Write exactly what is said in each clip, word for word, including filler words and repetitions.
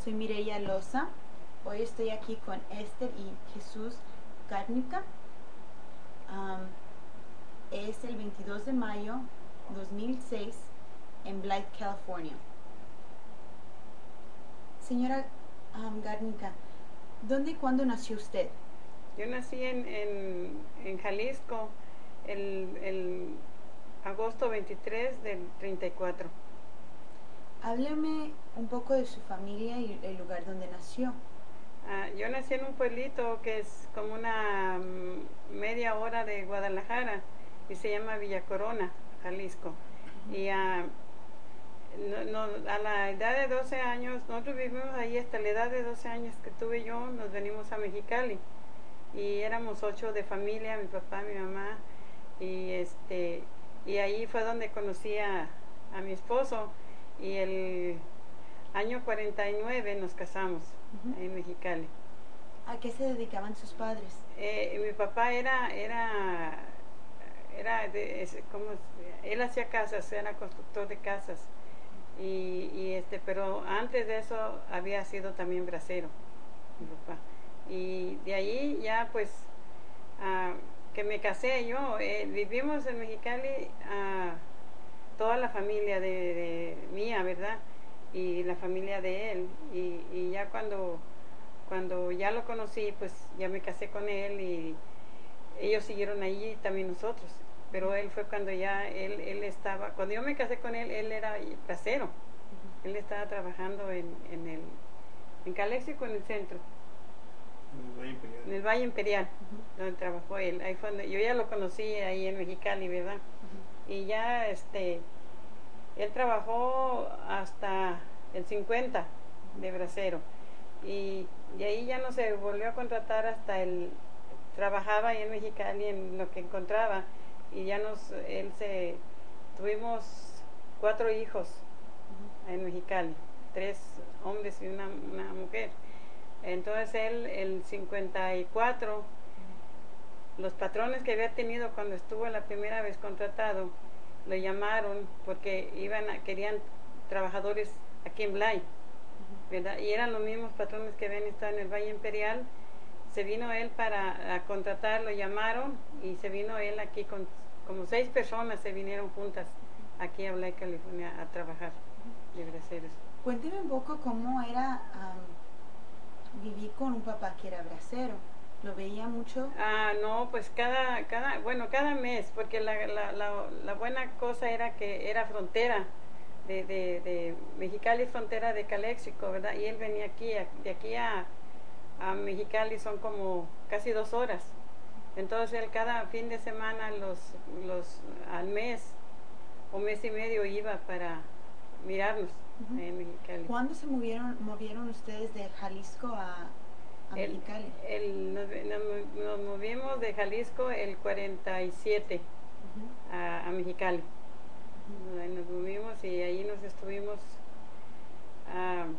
soy Mireya Loza. Hoy estoy aquí con Esther y Jesús Garnica. Um, es el veintidós de mayo dos mil seis en Blythe, California. Señora um, Garnica, ¿dónde y cuándo nació usted? Yo nací en, en, en Jalisco el, el agosto veintitrés del treinta y cuatro. Hábleme un poco de su familia y el lugar donde nació. Uh, yo nací en un pueblito que es como una um, media hora de Guadalajara y se llama Villa Corona, Jalisco. Uh-huh. Y uh, no, no, a la edad de doce años, nosotros vivimos ahí hasta la edad de doce años que tuve yo, nos venimos a Mexicali. Y éramos ocho de familia, mi papá, mi mamá, y este y ahí fue donde conocí a, a mi esposo, y el año cuarenta y nueve nos casamos. Uh-huh. En Mexicali. ¿A qué se dedicaban sus padres? Eh, mi papá era era era de, es, como él hacía casas, era constructor de casas, y, y este pero antes de eso había sido también bracero, mi papá. Y de ahí ya pues uh, que me casé yo, eh, vivimos en Mexicali uh, toda la familia de, de mía, ¿verdad? Y la familia de él, y, y ya cuando cuando ya lo conocí, pues ya me casé con él, y ellos siguieron allí, también nosotros, pero él fue cuando ya él, él estaba, cuando yo me casé con él, él era bracero. Uh-huh. Él estaba trabajando en, en el en Calexico, en el centro. En el Valle Imperial. En el Valle Imperial, uh-huh. Donde trabajó él. Ahí fue donde, yo ya lo conocí ahí en Mexicali, ¿verdad? Uh-huh. Y ya este él trabajó hasta el cincuenta de bracero, y de ahí ya no se volvió a contratar hasta el, trabajaba ahí en Mexicali en lo que encontraba, y ya nos, él se, tuvimos cuatro hijos en Mexicali, tres hombres y una, una mujer. Entonces él, el cincuenta y cuatro, los patrones que había tenido cuando estuvo la primera vez contratado, lo llamaron porque iban a, querían trabajadores aquí en Blythe, ¿verdad? Y eran los mismos patrones que habían estado en el Valle Imperial. Se vino él para a contratar, lo llamaron, y se vino él aquí con como seis personas, se vinieron juntas aquí a Blythe, California, a trabajar de braceros. Cuénteme un poco cómo era um, vivir con un papá que era bracero. ¿Lo veía mucho? Ah, no, pues cada, cada, bueno, cada mes, porque la, la, la, la buena cosa era que era frontera de, de, de Mexicali, frontera de Calexico, ¿verdad? Y él venía aquí, de aquí a, a Mexicali son como casi dos horas. Entonces él cada fin de semana, los, los, al mes o mes y medio iba para mirarnos. Uh-huh. En Mexicali. ¿Cuándo se movieron, movieron ustedes de Jalisco a... a el, Mexicali? El, nos, nos, nos movimos de Jalisco el cuarenta y siete, uh-huh. a, a Mexicali. Uh-huh. Nos movimos y ahí nos estuvimos. Uh,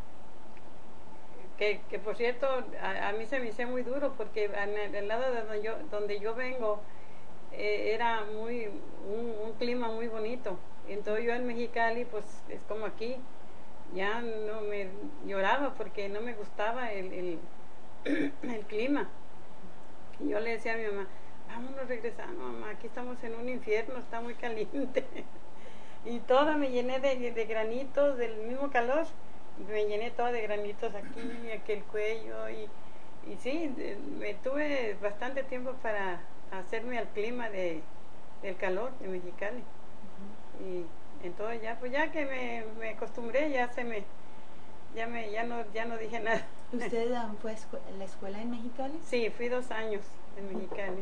que, que por cierto, a, a mí se me hizo muy duro porque en el, el lado de donde yo, donde yo vengo eh, era muy un, un clima muy bonito. Entonces yo en Mexicali, pues es como aquí, ya no me lloraba porque no me gustaba el, el el clima. Y yo le decía a mi mamá, vámonos regresando, mamá, aquí estamos en un infierno, está muy caliente. Y toda me llené de, de granitos del mismo calor, me llené toda de granitos aquí, aquí el cuello, y, y sí, de, me tuve bastante tiempo para hacerme al clima de, del calor de Mexicali. Uh-huh. Y entonces ya, pues ya que me, me acostumbré, ya se me, ya me, ya no, ya no dije nada. ¿Usted um, fue a la escuela en Mexicali? Sí, fui dos años en Mexicali.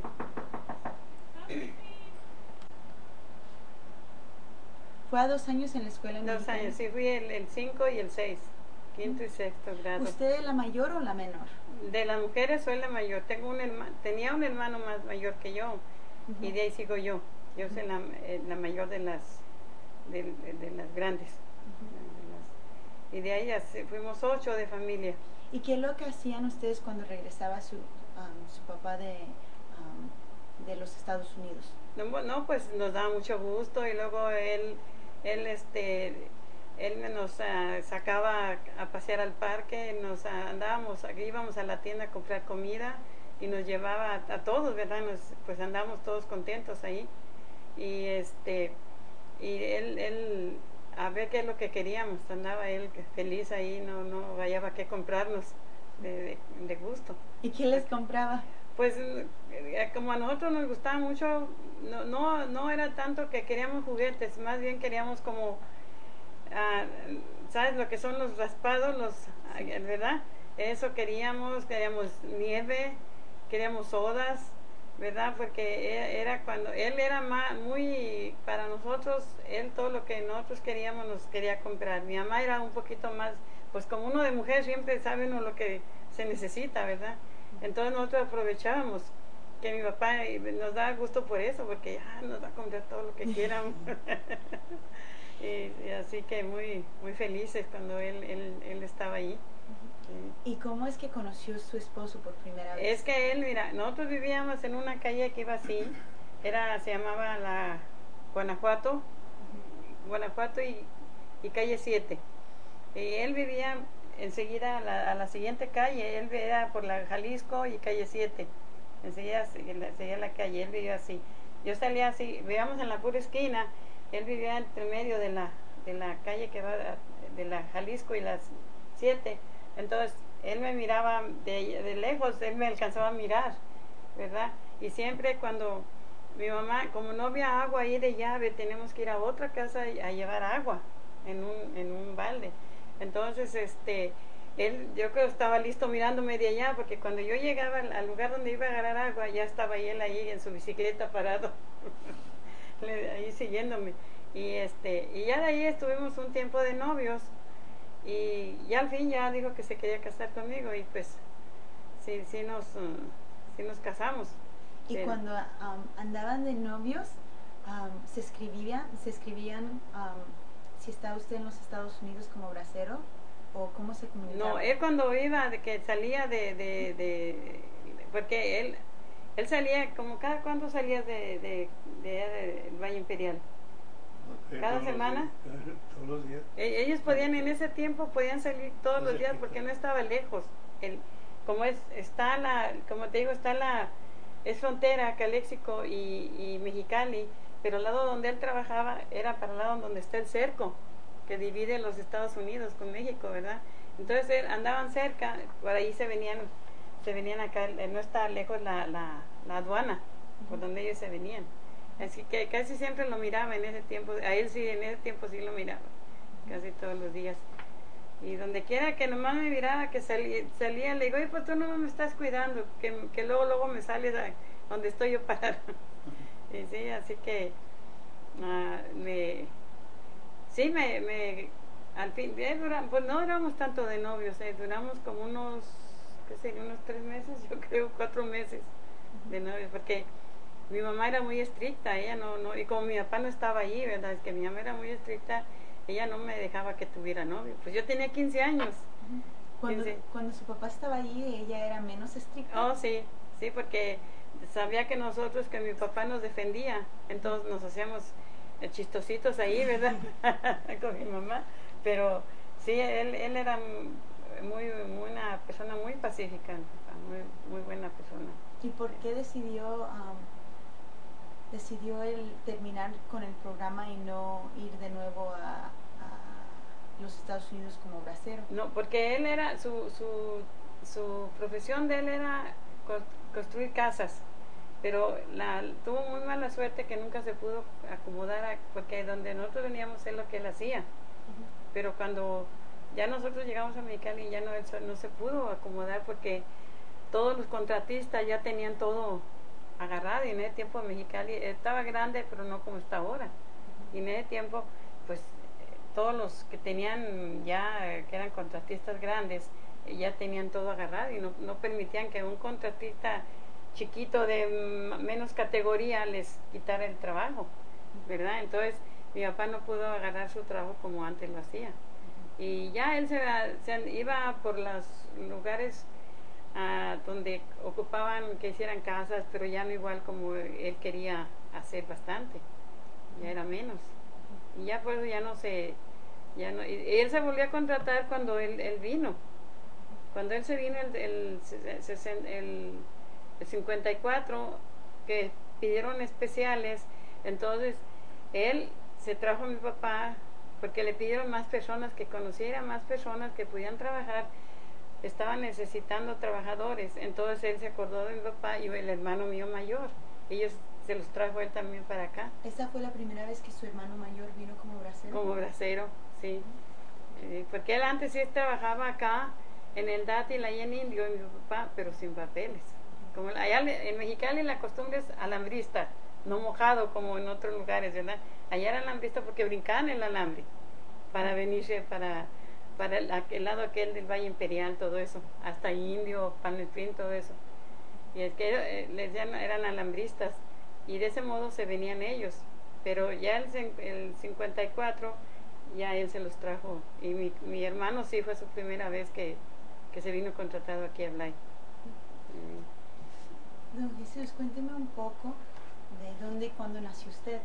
¿Fue a dos años en la escuela en Dos Mexicali? años, sí, fui el cinco y el seis, quinto y sexto grado. ¿Usted es la mayor o la menor? De las mujeres soy la mayor. Tengo un hermano, tenía un hermano más mayor que yo, uh-huh. Y de ahí sigo yo. Yo soy la, la mayor de las, de, de, de las grandes. Uh-huh. De las, y de ahí ya fuimos ocho de familia. ¿Y qué es lo que hacían ustedes cuando regresaba su, um, su papá de, um, de los Estados Unidos? No, no, pues nos daba mucho gusto, y luego él, él este, él nos uh, sacaba a pasear al parque, nos uh, andábamos, íbamos a la tienda a comprar comida y nos llevaba a, a todos, ¿verdad? Nos, pues andábamos todos contentos ahí. Y este y él, él a ver qué es lo que queríamos, andaba él feliz ahí, no, no hallaba qué comprarnos de, de, de gusto. ¿Y qué les compraba? Pues como a nosotros nos gustaba mucho, no, no, no era tanto que queríamos juguetes, más bien queríamos como, uh, ¿sabes lo que son los raspados? Los, sí. ¿Verdad? Eso queríamos, queríamos nieve, queríamos sodas, ¿verdad? Porque era cuando, él era más, muy, para nosotros, él todo lo que nosotros queríamos nos quería comprar. Mi mamá era un poquito más, pues como uno de mujer siempre sabe uno lo que se necesita, ¿verdad? Entonces nosotros aprovechábamos que mi papá nos daba gusto por eso, porque ah, nos va a comprar todo lo que quieran. y, y así que muy muy felices cuando él, él, él estaba ahí. Sí. ¿Y cómo es que conoció a su esposo por primera vez? Es que él, mira, nosotros vivíamos en una calle que iba así, era, se llamaba la Guanajuato, uh-huh. Guanajuato y, y calle siete. Y él vivía enseguida a la, a la siguiente calle, él vivía por la Jalisco y calle siete, enseguida seguía la calle, él vivía así. Yo salía así, vivíamos en la pura esquina, él vivía entre medio de la, de la calle que va de la Jalisco y las siete, entonces él me miraba de, de lejos, él me alcanzaba a mirar, ¿verdad? Y siempre cuando mi mamá, como no había agua ahí de llave, tenemos que ir a otra casa a llevar agua en un, en un balde. Entonces, este, él, yo creo estaba listo mirándome de allá, porque cuando yo llegaba al, al lugar donde iba a agarrar agua, ya estaba él ahí en su bicicleta parado, ahí siguiéndome. Y este, y ya de ahí estuvimos un tiempo de novios, y ya al fin ya dijo que se quería casar conmigo, y pues, sí, sí nos, um, sí nos casamos. Y sí. Cuando um, andaban de novios, um, se escribían, se escribían, um, si está usted en los Estados Unidos como bracero, o cómo se comunicaba. No, él cuando iba, de que salía de, de, de, porque él, él salía, como cada cuánto salías de, de, de, de, de Valle Imperial. Okay, cada todos semana. Los días, todos los días. Ellos podían, en ese tiempo podían salir todos los días porque no estaba lejos. El, como es, está la, como te digo, está la, es frontera, Calexico y, y Mexicali, pero el lado donde él trabajaba era para el lado donde está el cerco, que divide los Estados Unidos con México, ¿verdad? Entonces él, andaban cerca, por ahí se venían, se venían acá, no está lejos la, la, la aduana, por donde ellos se venían. Así que casi siempre lo miraba en ese tiempo, a él sí, en ese tiempo sí lo miraba, casi todos los días. Y donde quiera que nomás me miraba, que salía, salía le digo, oye, pues tú no me estás cuidando, que, que luego, luego me sales a donde estoy yo parada. Y sí, así que uh, me, sí, me, me, al fin, eh, dura, pues no duramos tanto de novios, eh, duramos como unos, qué sé, unos tres meses, yo creo, cuatro meses de novios, porque mi mamá era muy estricta, ella no, no, y como mi papá no estaba allí, ¿verdad? Es que mi mamá era muy estricta, ella no me dejaba que tuviera novio, pues yo tenía quince años. Cuando, quince. Cuando su papá estaba allí, ella era menos estricta. Oh, sí, sí, porque sabía que nosotros, que mi papá nos defendía, entonces nos hacíamos chistositos ahí, ¿verdad? Con mi mamá, pero sí, él, él era muy, muy una persona muy pacífica, muy, muy buena persona. ¿Y por qué decidió, um, decidió él terminar con el programa y no ir de nuevo a, a los Estados Unidos como bracero? No, porque él era, su, su, su profesión de él era construir casas, pero la, tuvo muy mala suerte que nunca se pudo acomodar, a, porque donde nosotros veníamos es lo que él hacía, uh-huh. Pero cuando ya nosotros llegamos a Mexicali ya no, no se pudo acomodar porque todos los contratistas ya tenían todo agarrado, y en ese tiempo Mexicali estaba grande pero no como está ahora, uh-huh. Y en ese tiempo pues todos los que tenían ya, que eran contratistas grandes, ya tenían todo agarrado y no, no permitían que un contratista chiquito de menos categoría les quitara el trabajo, ¿verdad? Entonces mi papá no pudo agarrar su trabajo como antes lo hacía, y ya él se, se iba por los lugares uh, donde ocupaban que hicieran casas, pero ya no igual como él quería hacer bastante, ya era menos, y ya por eso ya no se Ya no, y, y él se volvió a contratar cuando él, él vino. Cuando él se vino el, el, el, el, el cincuenta y cuatro, que pidieron especiales, entonces él se trajo a mi papá porque le pidieron más personas, que conociera más personas que pudieran trabajar. Estaban necesitando trabajadores, entonces él se acordó de mi papá y el hermano mío mayor. Ellos se los trajo él también para acá. ¿Esa fue la primera vez que su hermano mayor vino como bracero? Como bracero, sí. Eh, porque él antes sí trabajaba acá en el dátil, ahí en Indio, mi papá, pero sin papeles. Como allá en Mexicali la costumbre es alambrista, no mojado como en otros lugares, ¿verdad? Allá era alambrista porque brincaban el alambre para venirse para, para el, el lado aquel del Valle Imperial, todo eso, hasta Indio, Panelpín, todo eso. Y es que eh, les llaman, eran alambristas, y de ese modo se venían ellos. Pero ya el, el cincuenta y cuatro, ya él se los trajo. Y mi, mi hermano sí fue su primera vez que, que se vino contratado aquí a Blay. Mm. Don Jesús, cuénteme un poco de dónde y cuándo nació usted.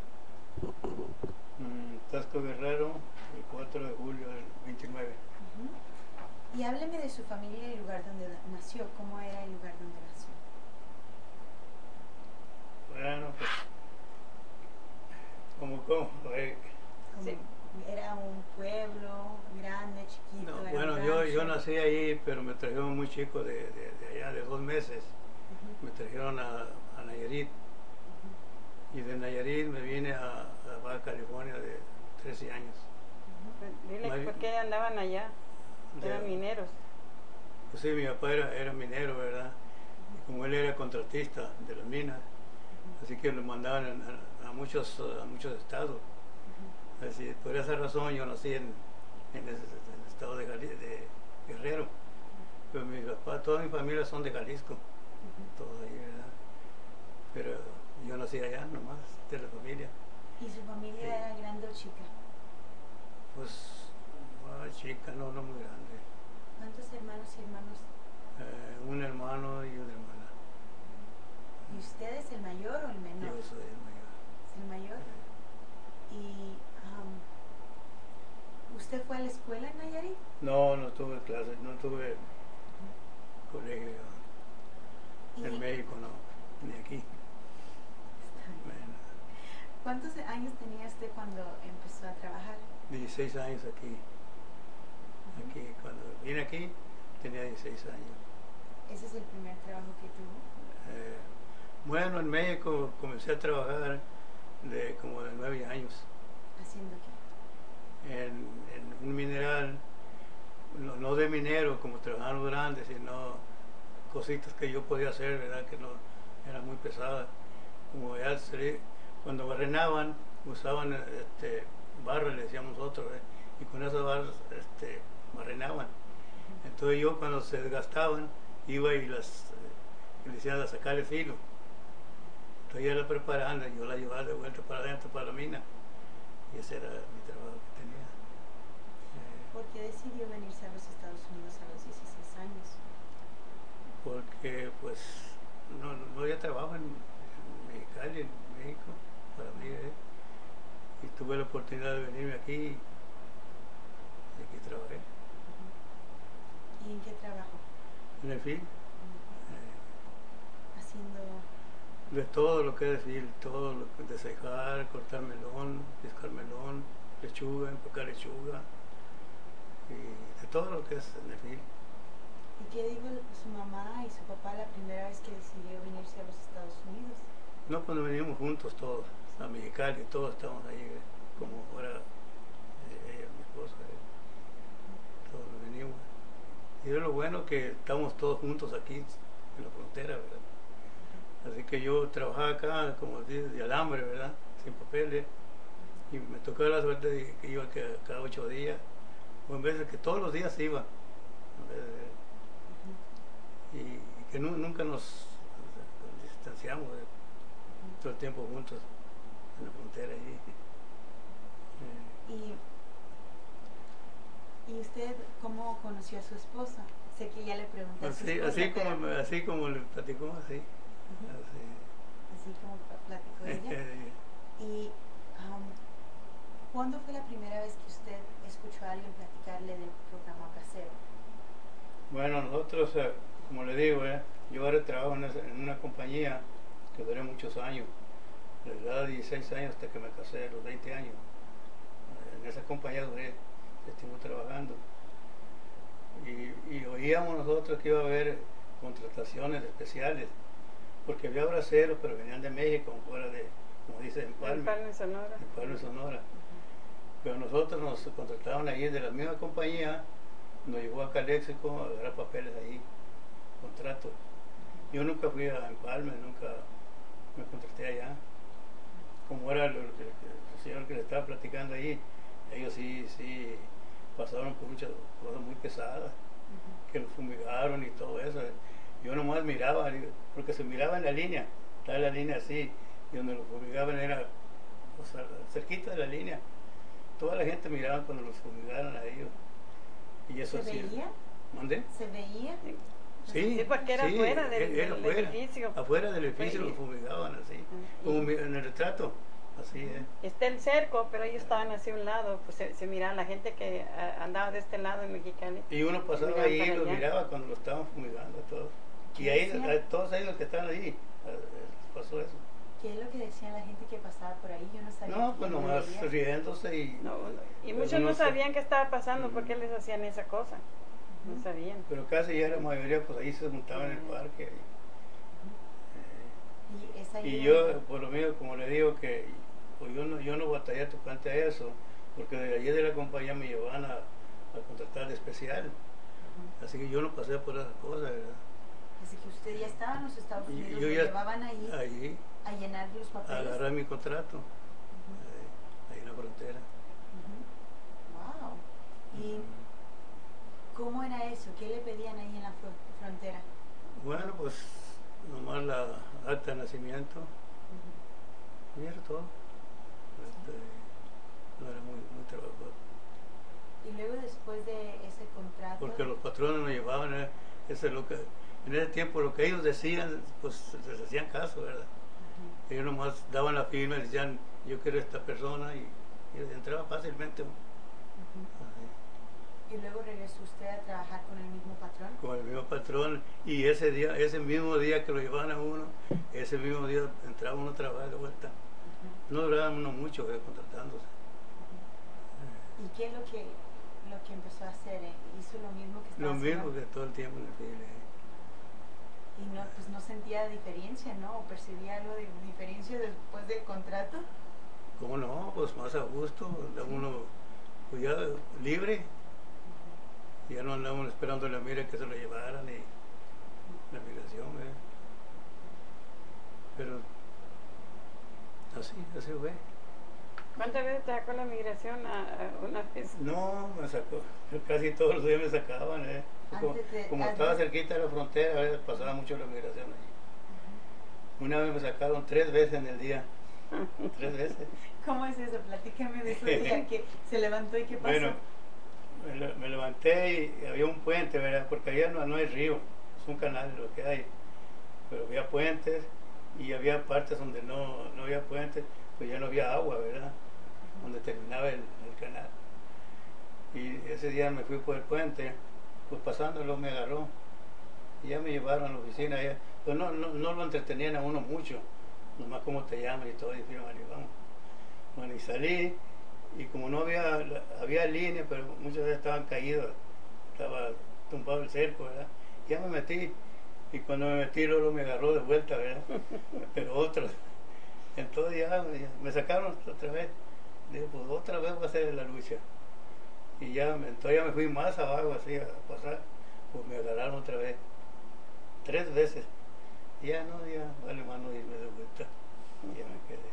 Mm, Tasco Guerrero, el cuatro de julio del veintinueve. Uh-huh. Y hábleme de su familia y el lugar donde nació. ¿Cómo era el lugar donde nació? Bueno, pues, como, como, eh, ¿Cómo? Sí. ¿Era un pueblo grande, chiquito? no, era bueno, un yo, rancho? yo nací ahí, pero me trajeron muy chico de, de, de allá, de dos meses. Uh-huh. Me trajeron a, a Nayarit. Uh-huh. Y de Nayarit me vine a, a Baja California de trece años. Uh-huh. Dile May- por qué andaban allá, eran De- mineros. Pues sí, mi papá era, era minero, ¿verdad? Y como él era contratista de las minas, así que lo mandaban a, a muchos, a muchos estados. Uh-huh. Así, por esa razón yo nací en, en el, el estado de, Gali- de Guerrero. Pero mi papá, toda mi familia son de Jalisco, Uh-huh. todos ahí, ¿verdad? Pero yo nací allá nomás, de la familia. ¿Y su familia Sí. era grande o chica? Pues, ah, chica, no, no muy grande. ¿Cuántos hermanos y hermanos? Eh, un hermano y una hermana. ¿Y usted es el mayor o el menor? Yo soy el mayor. ¿Es el mayor? ¿Y um, usted fue a la escuela en Nayarit? No, no tuve clases, no tuve colegio ¿Y en México, no, ni aquí. Bueno, cuántos años tenía usted cuando empezó a trabajar? dieciséis años aquí. Aquí, cuando vine aquí, tenía dieciséis años. ¿Ese es el primer trabajo que tuvo? Eh, bueno, en México comencé a trabajar de como de nueve años ¿Haciendo qué? en, en un mineral, no, no de minero como trabajaban los grandes, sino cositas que yo podía hacer, ¿verdad? Que no eran muy pesadas. Como ya se- cuando barrenaban, usaban este, barras, le decíamos nosotros, ¿eh? Y con esas barras este, barrenaban. Entonces yo cuando se desgastaban, iba y las eh, le decían a sacarle filo. Entonces ya la preparaban, yo la llevaba de vuelta para adentro, para la mina. Y ese era mi trabajo que tenía. Eh, ¿Por qué decidió venirse a los Estados Unidos a los dieciséis años? porque pues no, no, no había trabajo en, en Mexicali, en México, para mí. ¿eh? Y tuve la oportunidad de venirme aquí y aquí trabajé. ¿Y en qué trabajo? En el film, eh, Haciendo... de todo lo que es film, todo lo que es descejar, cortar melón, piscar melón, lechuga, empacar lechuga, y de todo lo que es en el film. ¿Y qué dijo su mamá y su papá la primera vez que decidió venirse a los Estados Unidos? No, cuando venimos juntos todos, a Mexicali, todos estamos ahí, ¿eh? Como ahora eh, ella, mi esposa, ¿eh? Todos venimos. Y es lo bueno que estamos todos juntos aquí en la frontera, ¿verdad? Así que yo trabajaba acá, como dices, de alambre, ¿verdad? Sin papeles. Y me tocó la suerte de que iba que cada ocho días, o en vez de que todos los días iba. En vez de- y, y que nu- nunca nos, nos distanciamos, ¿eh? Todo el tiempo juntos en la frontera allí. Eh, ¿Y, ¿Y usted cómo conoció a su esposa? Sé que ya le pregunté a su así, esposa, así, pero- como, así como le platicó, así. Ujú. así. Así como platicó ella. Y um, ¿Cuándo fue la primera vez que usted escuchó a alguien platicarle del programa casero? Bueno, nosotros, eh, como le digo, eh, yo ahora trabajo en, esa- en una compañía que duré muchos años, desde la edad de dieciséis años hasta que me casé, a los veinte años. Eh, En esa compañía duré, estuve trabajando. Y, y oíamos nosotros que iba a haber contrataciones especiales, porque había braceros, pero venían de México, fuera de, como dice, Empalme, Empalme, Sonora. Empalme, Sonora. Pero nosotros nos contrataban ahí de la misma compañía, nos llevó a Caléxico a agarrar papeles ahí, contratos. Yo nunca fui a Empalme, nunca me contraté allá. Como era lo que- el señor que le estaba platicando ahí, ellos sí, sí pasaron por muchas cosas muy pesadas, que los fumigaron y todo eso. Yo nomás miraba, porque se miraba en la línea, estaba la línea así, y donde los fumigaban era, o sea, cerquita de la línea. Toda la gente miraba cuando los fumigaron a ellos. Y eso ¿Se sí. veía? ¿Mande? ¿Se veía? Sí, Sí, porque era sí, afuera del, era del afuera, edificio. afuera del edificio Sí. los fumigaban así, Y- como mi- en el retrato, así es. Está el cerco, pero ellos estaban hacia un lado, pues se, se miraba la gente que ah, andaba de este lado en Mexicali. Y uno pasaba Miraban ahí y para los allá. miraba cuando lo estaban fumigando a todos. Y ¿Qué ahí, decían? a todos ellos que estaban ahí, a- a- pasó eso. ¿Qué es lo que decía la gente que pasaba por ahí? Yo no sabía. No, que pues ya nomás veía. riéndose y... No, no, y Pero muchos no no sé. sabían qué estaba pasando, Ujú. por qué les hacían esa cosa. No Ujú. sabían. Pero casi ya la mayoría, pues ahí se juntaban en el Ujú. parque. ahí. Y, es ahí Y donde- yo, por lo mío, como le digo, que pues yo no, yo no batallé tocante a eso, porque de allí de la compañía me llevaban a, a contratar de especial. Ujú. Así que yo no pasé por esas cosas, ¿verdad? Así que usted ya estaba en los Estados Y Unidos, yo lo ya llevaban ahí allí a llenar los a papeles. agarrar mi contrato, Ujú. eh, ahí en la frontera. Ujú. Wow. ¿Y cómo era eso? ¿Qué le pedían ahí en la fro- frontera? Bueno, pues nomás la acta de nacimiento, Ujú. y era todo. Este, no era muy, muy trabajoso. Y luego después de ese contrato, Porque los patrones nos llevaban, eh, eso es lo que, en ese tiempo lo que ellos decían, pues les hacían caso, ¿verdad? Ujú. Ellos nomás daban la firma y decían, yo quiero esta persona, y, y entraba fácilmente Ujú. así, Y luego regresó usted a trabajar con el mismo patrón. con el mismo patrón. Y ese día, ese mismo día que lo llevaban a uno, ese mismo día entraba uno a trabajar de vuelta. Ujú. No duraban uno mucho eh, contratándose. Ujú. ¿Y qué es lo que, lo que empezó a hacer? eh? ¿Hizo lo mismo que estaba Lo mismo haciendo? que todo el tiempo en el file. Y no, pues no sentía diferencia, ¿no? ¿O percibía algo de diferencia después del contrato? ¿Cómo no? Pues más a gusto, andaba uno pues ya libre, y ya no andaban esperando la mira que se lo llevaran y la migración, ¿eh? Pero así, así fue. ¿Cuántas veces te sacó la migración a, a una vez? No, me sacó, casi todos los días me sacaban, ¿eh? Como, Antes de- como antes- estaba cerquita de la frontera, a veces pasaba mucho la migración allí. Una vez me sacaron tres veces en el día, tres veces. ¿Cómo es eso? Platícame de ese día que se levantó y qué pasó. Bueno, me, le- me levanté y había un puente, ¿verdad? Porque allá no, no hay río, es un canal lo que hay. Pero había puentes y había partes donde no, no había puentes, pues ya no había agua, ¿verdad? Donde terminaba el, el canal. Y ese día me fui por el puente, pues pasándolo me agarró. Y ya me llevaron a la oficina. Ya, pues no, no, no lo entretenían a uno mucho, nomás cómo te llaman y todo, y dijeron, "Vale, vamos". Bueno, y salí, y como no había, había línea, pero muchas veces estaban caídos, estaba tumbado el cerco, ¿verdad? Ya me metí, y cuando me metí, luego me agarró de vuelta, ¿verdad? Pero otro. Entonces ya me, me sacaron otra vez. Digo, pues otra vez va a ser la lucha. Y ya, me- entonces ya me fui más abajo, así, a pasar, pues me agarraron otra vez. Tres veces. Y ya no, ya vale mano irme de vuelta. Y ya me quedé.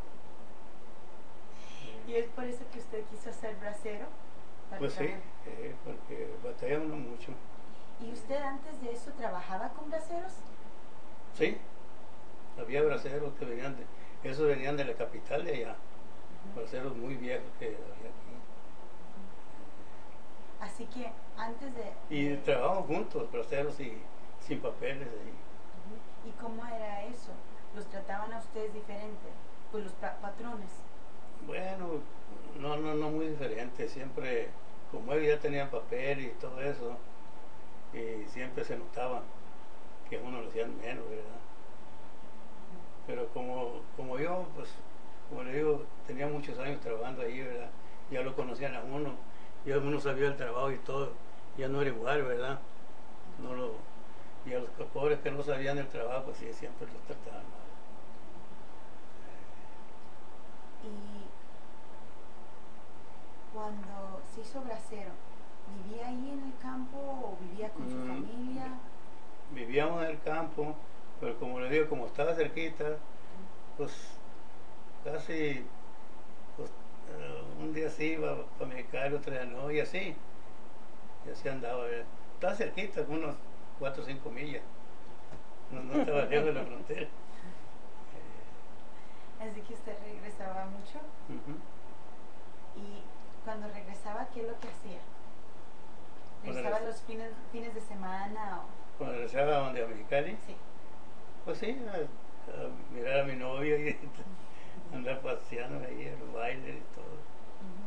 ¿Y es por eso que usted quiso ser bracero? Para Pues sí, trabajar. eh, porque batalla uno mucho. ¿Y usted antes de eso trabajaba con braceros? Sí, había braceros que venían de, esos venían de la capital de allá, Ujú. braceros muy viejos que había aquí. Así que antes de... Y de- trabajamos juntos, braceros y sin papeles ahí. Ujú. ¿Y cómo era eso? ¿Los trataban a ustedes diferente? Pues los pa- patrones. Bueno, no, no, no muy diferente. Siempre, como ellos ya tenían papel y todo eso, y siempre se notaba que uno lo hacían menos, ¿verdad? Pero como, como yo, pues, como le digo, tenía muchos años trabajando ahí, ¿verdad? Ya lo conocían a uno, ya uno sabía el trabajo y todo, ya no era igual, ¿verdad? No lo, y a los pobres que no sabían el trabajo, pues sí, siempre los trataban mal. Y cuando se hizo bracero, ¿vivía ahí en el campo o vivía con su Mm, familia? Vivíamos en el campo, pero como le digo, como estaba cerquita, pues casi pues, uh, un día sí iba para Mexicali, otro día no, y así, y así andaba. ¿Verdad? Estaba cerquita, unos cuatro o cinco millas, no, no estaba lejos de la frontera. Eh, Así que usted regresaba mucho. uh-huh. Y cuando regresaba, ¿qué es lo que hacía? Cuando ¿Regresaba regres- los fines, fines de semana o...? Cuando regresaba a donde a Mexicali, Sí. pues sí, a, a mirar a mi novio y andar paseando ahí, a los bailes y todo. Ujú.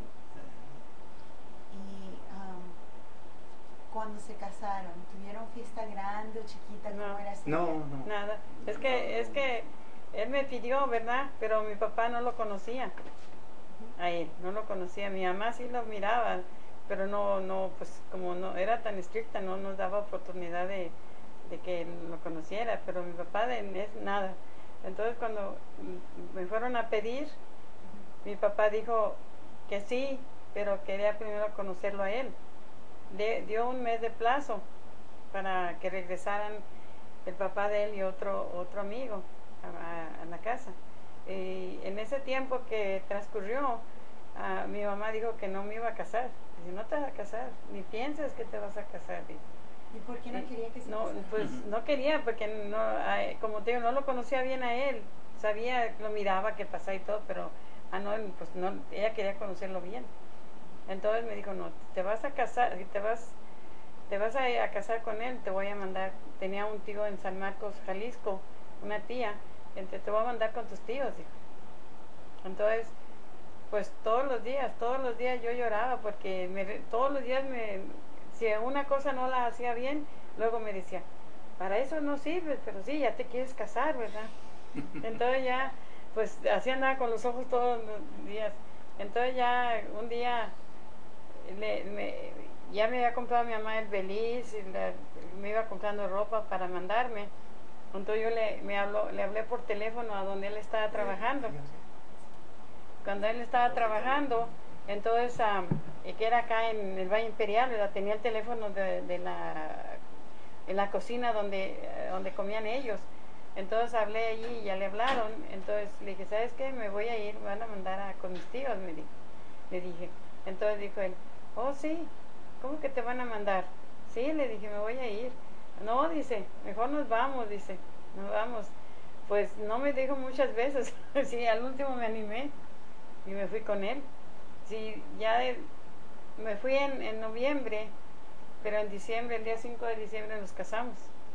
Y um, cuando se casaron, ¿tuvieron fiesta grande o chiquita? ¿Cómo No. era ese No, día? no. Nada. Es que, No, es que él me pidió, ¿verdad? Pero mi papá no lo conocía a él, no lo conocía. Mi mamá sí lo miraba, pero no, no, pues como no era tan estricta, no nos daba oportunidad de, de que él lo conociera. Pero mi papá de es nada. Entonces cuando me fueron a pedir, mi papá dijo que sí, pero quería primero conocerlo a él. Le dio un mes de plazo para que regresaran el papá de él y otro, otro amigo a, a, a la casa. Y en ese tiempo que transcurrió, uh, mi mamá dijo que no me iba a casar. Dice, no te vas a casar, ni pienses que te vas a casar. Dice. ¿Y por qué no Y quería que se no, casara? pues no quería, porque no, como te digo, no lo conocía bien a él. Sabía, lo miraba que pasaba y todo, pero ah, no, pues no, ella quería conocerlo bien. Entonces me dijo, no, te vas a casar, te vas, te vas a, a casar con él, te voy a mandar. Tenía un tío en San Marcos, Jalisco, una tía, entre, te voy a mandar con tus tíos, dijo. Entonces, pues todos los días, todos los días yo lloraba, porque me, todos los días me, si una cosa no la hacía bien, luego me decía, para eso no sirves, pero sí, ya te quieres casar, ¿verdad? Entonces ya, pues así andaba con los ojos todos los días. Entonces ya un día le, me, ya me había comprado mi mamá el beliz, y la, me iba comprando ropa para mandarme. Entonces yo le, me habló, le hablé por teléfono a donde él estaba trabajando. Cuando él estaba trabajando, entonces, um, que era acá en el Valle Imperial, ¿verdad? Tenía el teléfono de, de la, en la cocina donde, donde comían ellos. Entonces hablé allí y ya le hablaron. Entonces le dije, ¿sabes qué? Me voy a ir, me van a mandar a, con mis tíos, me dijo. Le dije. Entonces dijo él, oh sí, ¿cómo que te van a mandar? Sí, le dije, me voy a ir. No, dice, mejor nos vamos, dice, nos vamos. Pues no me dijo muchas veces, sí, al último me animé y me fui con él. Sí, ya de, me fui en, en noviembre, pero en diciembre, el día cinco de diciembre nos casamos.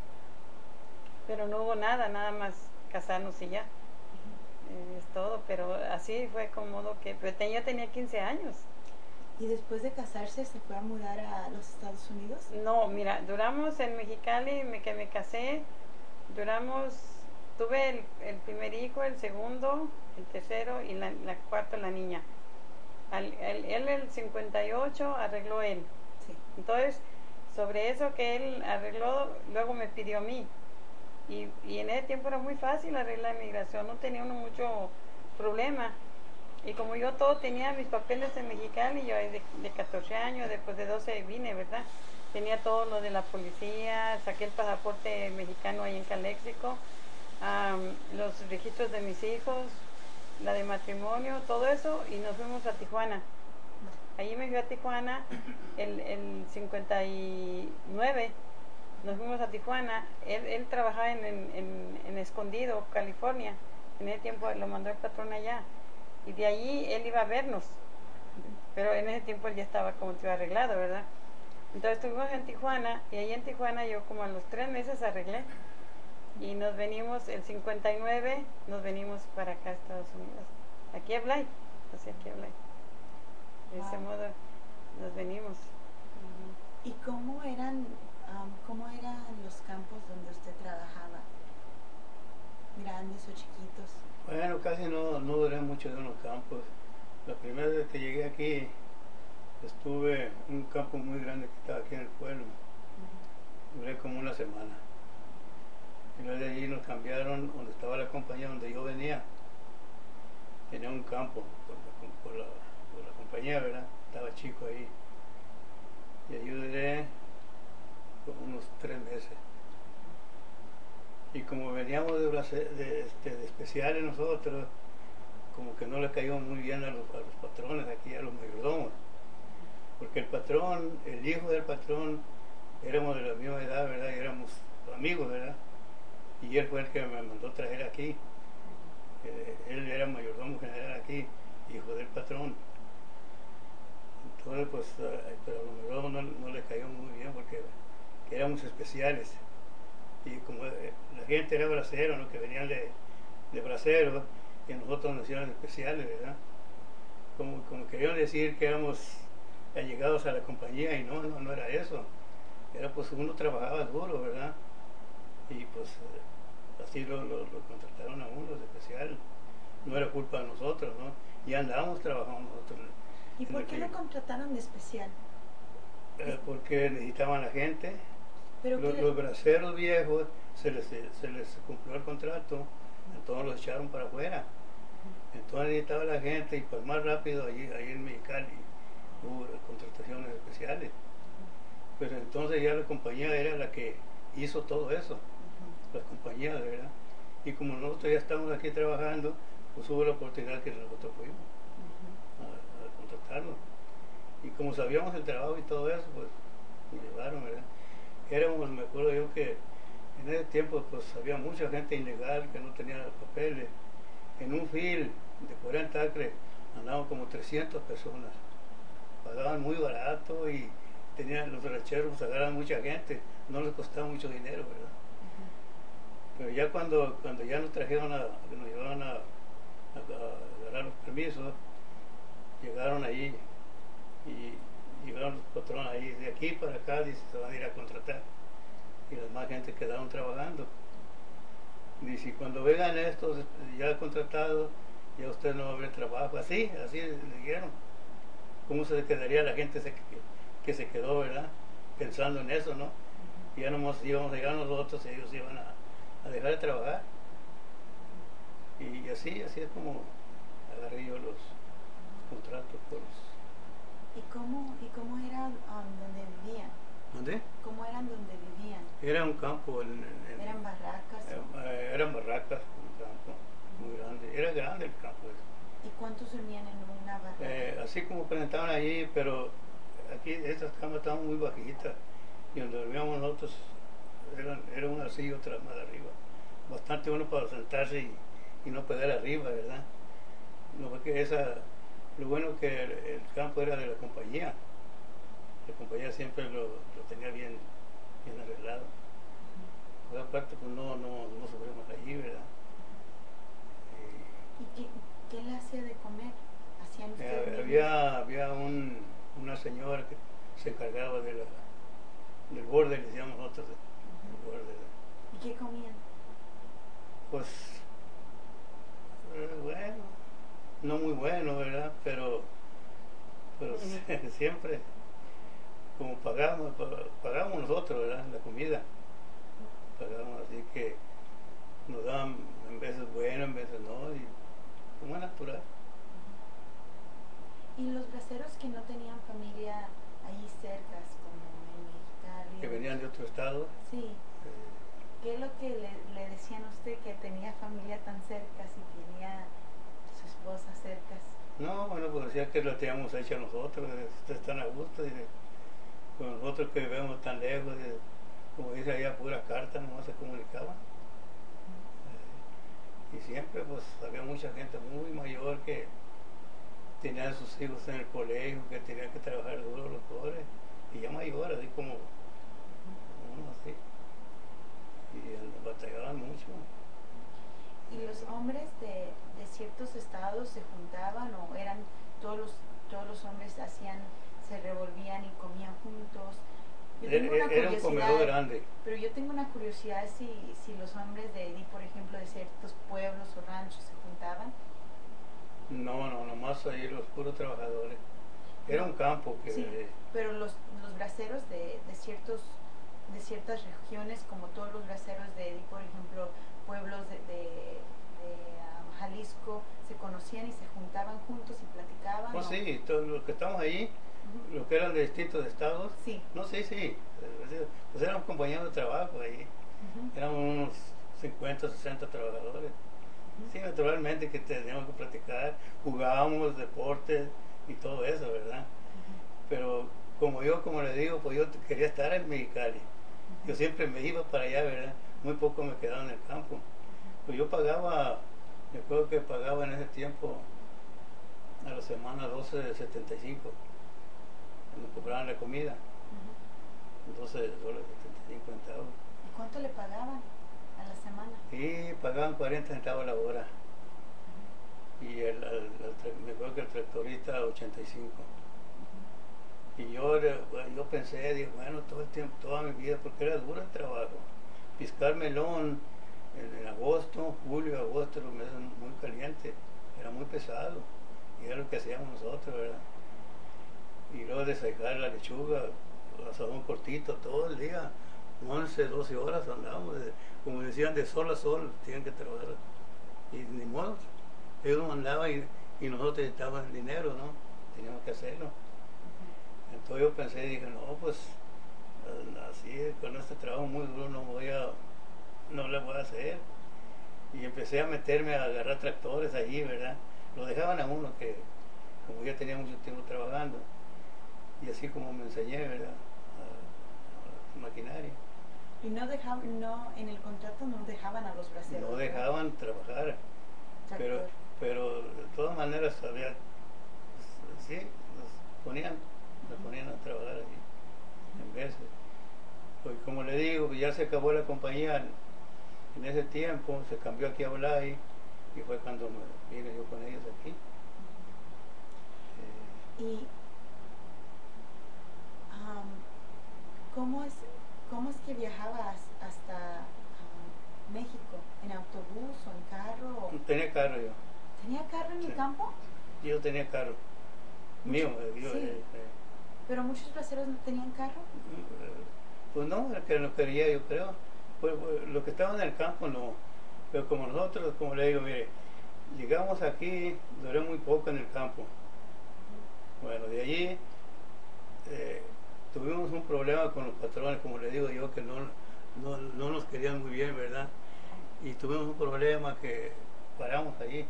Pero no hubo nada, nada más casarnos y ya. Eh, es todo, pero así fue cómodo que, pero yo tenía quince años. ¿Y después de casarse se fue a mudar a los Estados Unidos? No, mira, duramos en Mexicali, me, que me casé, duramos, tuve el, el primer hijo, el segundo, el tercero y la, la cuarta la niña. Al, el, él el cincuenta y ocho arregló él. Sí. Entonces, sobre eso que él arregló, luego me pidió a mí. Y, y en ese tiempo era muy fácil arreglar la inmigración, no tenía uno mucho problema. Y como yo todo tenía mis papeles en Mexicali, yo de, de catorce años, después de doce vine, ¿verdad? Tenía todo lo de la policía, saqué el pasaporte mexicano ahí en Caléxico, um, los registros de mis hijos, la de matrimonio, todo eso, y nos fuimos a Tijuana. Allí me fui a Tijuana el, el cincuenta y nueve, nos fuimos a Tijuana. Él, él trabajaba en, en, en Escondido, California. En ese tiempo lo mandó el patrón allá. Y de allí él iba a vernos. Pero en ese tiempo él ya estaba como que arreglado, ¿verdad? Entonces estuvimos en Tijuana, y ahí en Tijuana yo como a los tres meses arreglé. Y nos venimos, el cincuenta y nueve, nos venimos para acá a Estados Unidos. Aquí a Blay. así aquí habla. De ese Wow. modo nos venimos. ¿Y cómo eran, um, cómo eran los campos donde usted trabajaba? ¿Grandes o chiquitos? Bueno, casi no, no duré mucho en los campos. La primera vez que llegué aquí, estuve en un campo muy grande que estaba aquí en el pueblo. Duré como una semana. Y luego de allí nos cambiaron donde estaba la compañía donde yo venía. Tenía un campo por la, por la, por la compañía, ¿verdad? Estaba chico ahí. Y ahí duré como unos tres meses. Y como veníamos de, Brase- de, este, de especiales nosotros, como que no le cayó muy bien a los, a los patrones aquí, a los mayordomos. Porque el patrón, el hijo del patrón, éramos de la misma edad, ¿verdad? Y éramos amigos, ¿verdad? Y él fue el que me mandó traer aquí. Eh, él era mayordomo general aquí, hijo del patrón. Entonces, pues, eh, pero a los mayordomos no, no les cayó muy bien porque que éramos especiales. Y como eh, la gente era bracero, ¿no? Que venían de, de bracero, y nosotros nos hicieron especiales, ¿verdad? Como, como querían decir que éramos allegados a la compañía, y no, no, no era eso. Era pues uno trabajaba duro, ¿verdad? Y pues eh, así lo, lo, lo contrataron a uno de especial. No era culpa de nosotros, ¿no? Ya andábamos trabajando nosotros. ¿Y en por el qué que- lo contrataron de especial? eh, porque necesitaban la gente. Pero Los, que, los braceros viejos se les, se les cumplió el contrato, entonces los echaron para afuera. Entonces necesitaba la gente y pues más rápido allí, allí en Mexicali hubo contrataciones especiales. Pero entonces ya la compañía era la que hizo todo eso, las compañías, ¿verdad? Y como nosotros ya estamos aquí trabajando, pues hubo la oportunidad que nosotros fuimos a, a contratarnos. Y como sabíamos el trabajo y todo eso, pues nos llevaron, ¿verdad? Éramos, me acuerdo yo que en ese tiempo pues había mucha gente ilegal que no tenía papeles. En un fil de cuarenta acres andaban como trescientas personas. Pagaban muy barato y tenían los rancheros, agarraban mucha gente, no les costaba mucho dinero, ¿verdad? Pero ya cuando, cuando ya nos trajeron a, nos llevaron a, a, a agarrar los permisos, llegaron ahí y llegaron los patrones ahí, de aquí para acá, dice, se van a ir a contratar. Y las más gente quedaron trabajando. Dice, cuando vengan estos ya contratados, ya usted no va a ver trabajo. Así, así le dijeron. ¿Cómo se quedaría la gente se, que, que se quedó, verdad? Pensando en eso, ¿no? Y ya nomás íbamos a llegar nosotros y ellos iban a, a dejar de trabajar. Y así, así es como agarré yo los contratos por los... ¿y cómo, y cómo era um, donde vivían? ¿Dónde? ¿Cómo eran donde vivían? Era un campo, en, en, ¿Eran barracas? eh, o- eh, eran barracas, un campo muy grande. Era grande el campo ese. ¿Y cuántos dormían en una barraca? Eh, así como presentaban allí, pero aquí estas camas estaban muy bajitas y donde dormíamos nosotros eran, era una así y otra más arriba. Bastante uno para sentarse y, y no pegar arriba, ¿verdad? No fue que esa, lo bueno que el, el campo era de la compañía. La compañía siempre lo, lo tenía bien, bien arreglado. Por aparte, pues no, no, no sufrimos allí, ¿verdad? ¿Y qué, qué le hacía de comer? ¿Hacían Eh, ustedes mismos? había había un, una señora que se encargaba de la, del borde, le decíamos nosotros, del borde. ¿Y qué comían? Pues, eh, bueno, no muy bueno, ¿verdad? Pero, pero Ujú. siempre, como pagamos, pa- pagamos nosotros, ¿verdad? La comida, pagamos, así que nos daban en veces bueno, en veces no, y como es natural. ¿Y los braceros que no tenían familia ahí cerca, como en Mexicali? Que venían de otro estado. Sí. eh, ¿Qué es lo que le, le decían a usted que tenía familia tan cerca, si tenía su esposa cerca? No, bueno, pues decía que lo teníamos hecho nosotros, eh, ustedes están a gusto, dice, con nosotros que vivimos tan lejos, dice, como dice allá, pura carta, nomás se comunicaban. Eh, y siempre, pues, había mucha gente muy mayor que tenían sus hijos en el colegio, que tenían que trabajar duro los pobres, y ya mayores, así como uno así, y eh, batallaban mucho. ¿Y los hombres de, de ciertos estados se juntaban o eran todos los, todos los hombres hacían, se revolvían y comían juntos? Yo tengo Era, una era un comedor curiosidad, grande. pero yo tengo una curiosidad si, si los hombres de, de, por ejemplo, de ciertos pueblos o ranchos se juntaban. No, no, nomás ahí los puros trabajadores. Era No. un campo que... Sí, pero los, los braceros de, de ciertos de ciertas regiones, como todos los braceros de, por ejemplo, pueblos de, de, de um, Jalisco, se conocían y se juntaban juntos y platicaban. Pues ¿o? sí, todos los que estamos ahí, uh-huh. los que eran de distintos estados, sí. no, sí, sí, pues eran compañeros de trabajo ahí, uh-huh. eran unos cincuenta, sesenta trabajadores. Uh-huh. Sí, naturalmente que teníamos que platicar, jugábamos deportes y todo eso, ¿verdad? Uh-huh. Pero como yo, como le digo, pues yo quería estar en Mexicali. Uh-huh. Yo siempre me iba para allá, ¿verdad? Muy poco me quedaba en el campo. Uh-huh. Pues yo pagaba, me acuerdo que pagaba en ese tiempo a la semana doce setenta y cinco. Me cobraban la comida. Uh-huh. doce dólares setenta y cinco centavos. ¿Y cuánto le pagaban a la semana? Sí, pagaban cuarenta centavos la hora. Uh-huh. Y el, el, el, me acuerdo que el tractorista ochenta y cinco. Y yo, yo pensé, dije, bueno, todo el tiempo, toda mi vida, porque era duro el trabajo. Piscar melón en, en agosto, julio, agosto, los meses muy calientes, era muy pesado. Y era lo que hacíamos nosotros, ¿verdad? Y luego desajar la lechuga, asadón cortito, todo el día, once, doce horas andábamos, de, como decían, de sol a sol, tienen que trabajar. Y ni modo, ellos mandaban y, y nosotros necesitábamos el dinero, ¿no? Teníamos que hacerlo. Entonces yo pensé, dije, no, pues así con este trabajo muy duro no voy a, no le voy a hacer. Y empecé a meterme a agarrar tractores allí, ¿verdad? Lo dejaban a uno que, como ya tenía mucho tiempo trabajando, y así como me enseñé, ¿verdad? A, a maquinaria. Y no dejaban, no, en el contrato no dejaban a los braceros. No dejaban ¿verdad? Trabajar, pero, pero de todas maneras había, sí, nos ponían me ponían a trabajar allí en veces. Pues como le digo, ya se acabó la compañía en ese tiempo, se cambió aquí a Blay y fue cuando me vine yo con ellos aquí. Eh, ¿Y um, ¿cómo, es, cómo es que viajabas hasta um, México? ¿En autobús o en carro? O? Tenía carro yo. ¿Tenía carro en sí. el campo? Yo tenía carro. Mío, yo, sí. eh, eh. ¿Pero muchos braceros no tenían carro? Pues no, el que no quería, yo creo. Pues, pues, los que estaban en el campo no. Pero como nosotros, como le digo, mire, llegamos aquí, duré muy poco en el campo. Bueno, de allí eh, tuvimos un problema con los patrones, como le digo yo, que no, no, no nos querían muy bien, ¿verdad? Y tuvimos un problema que paramos allí.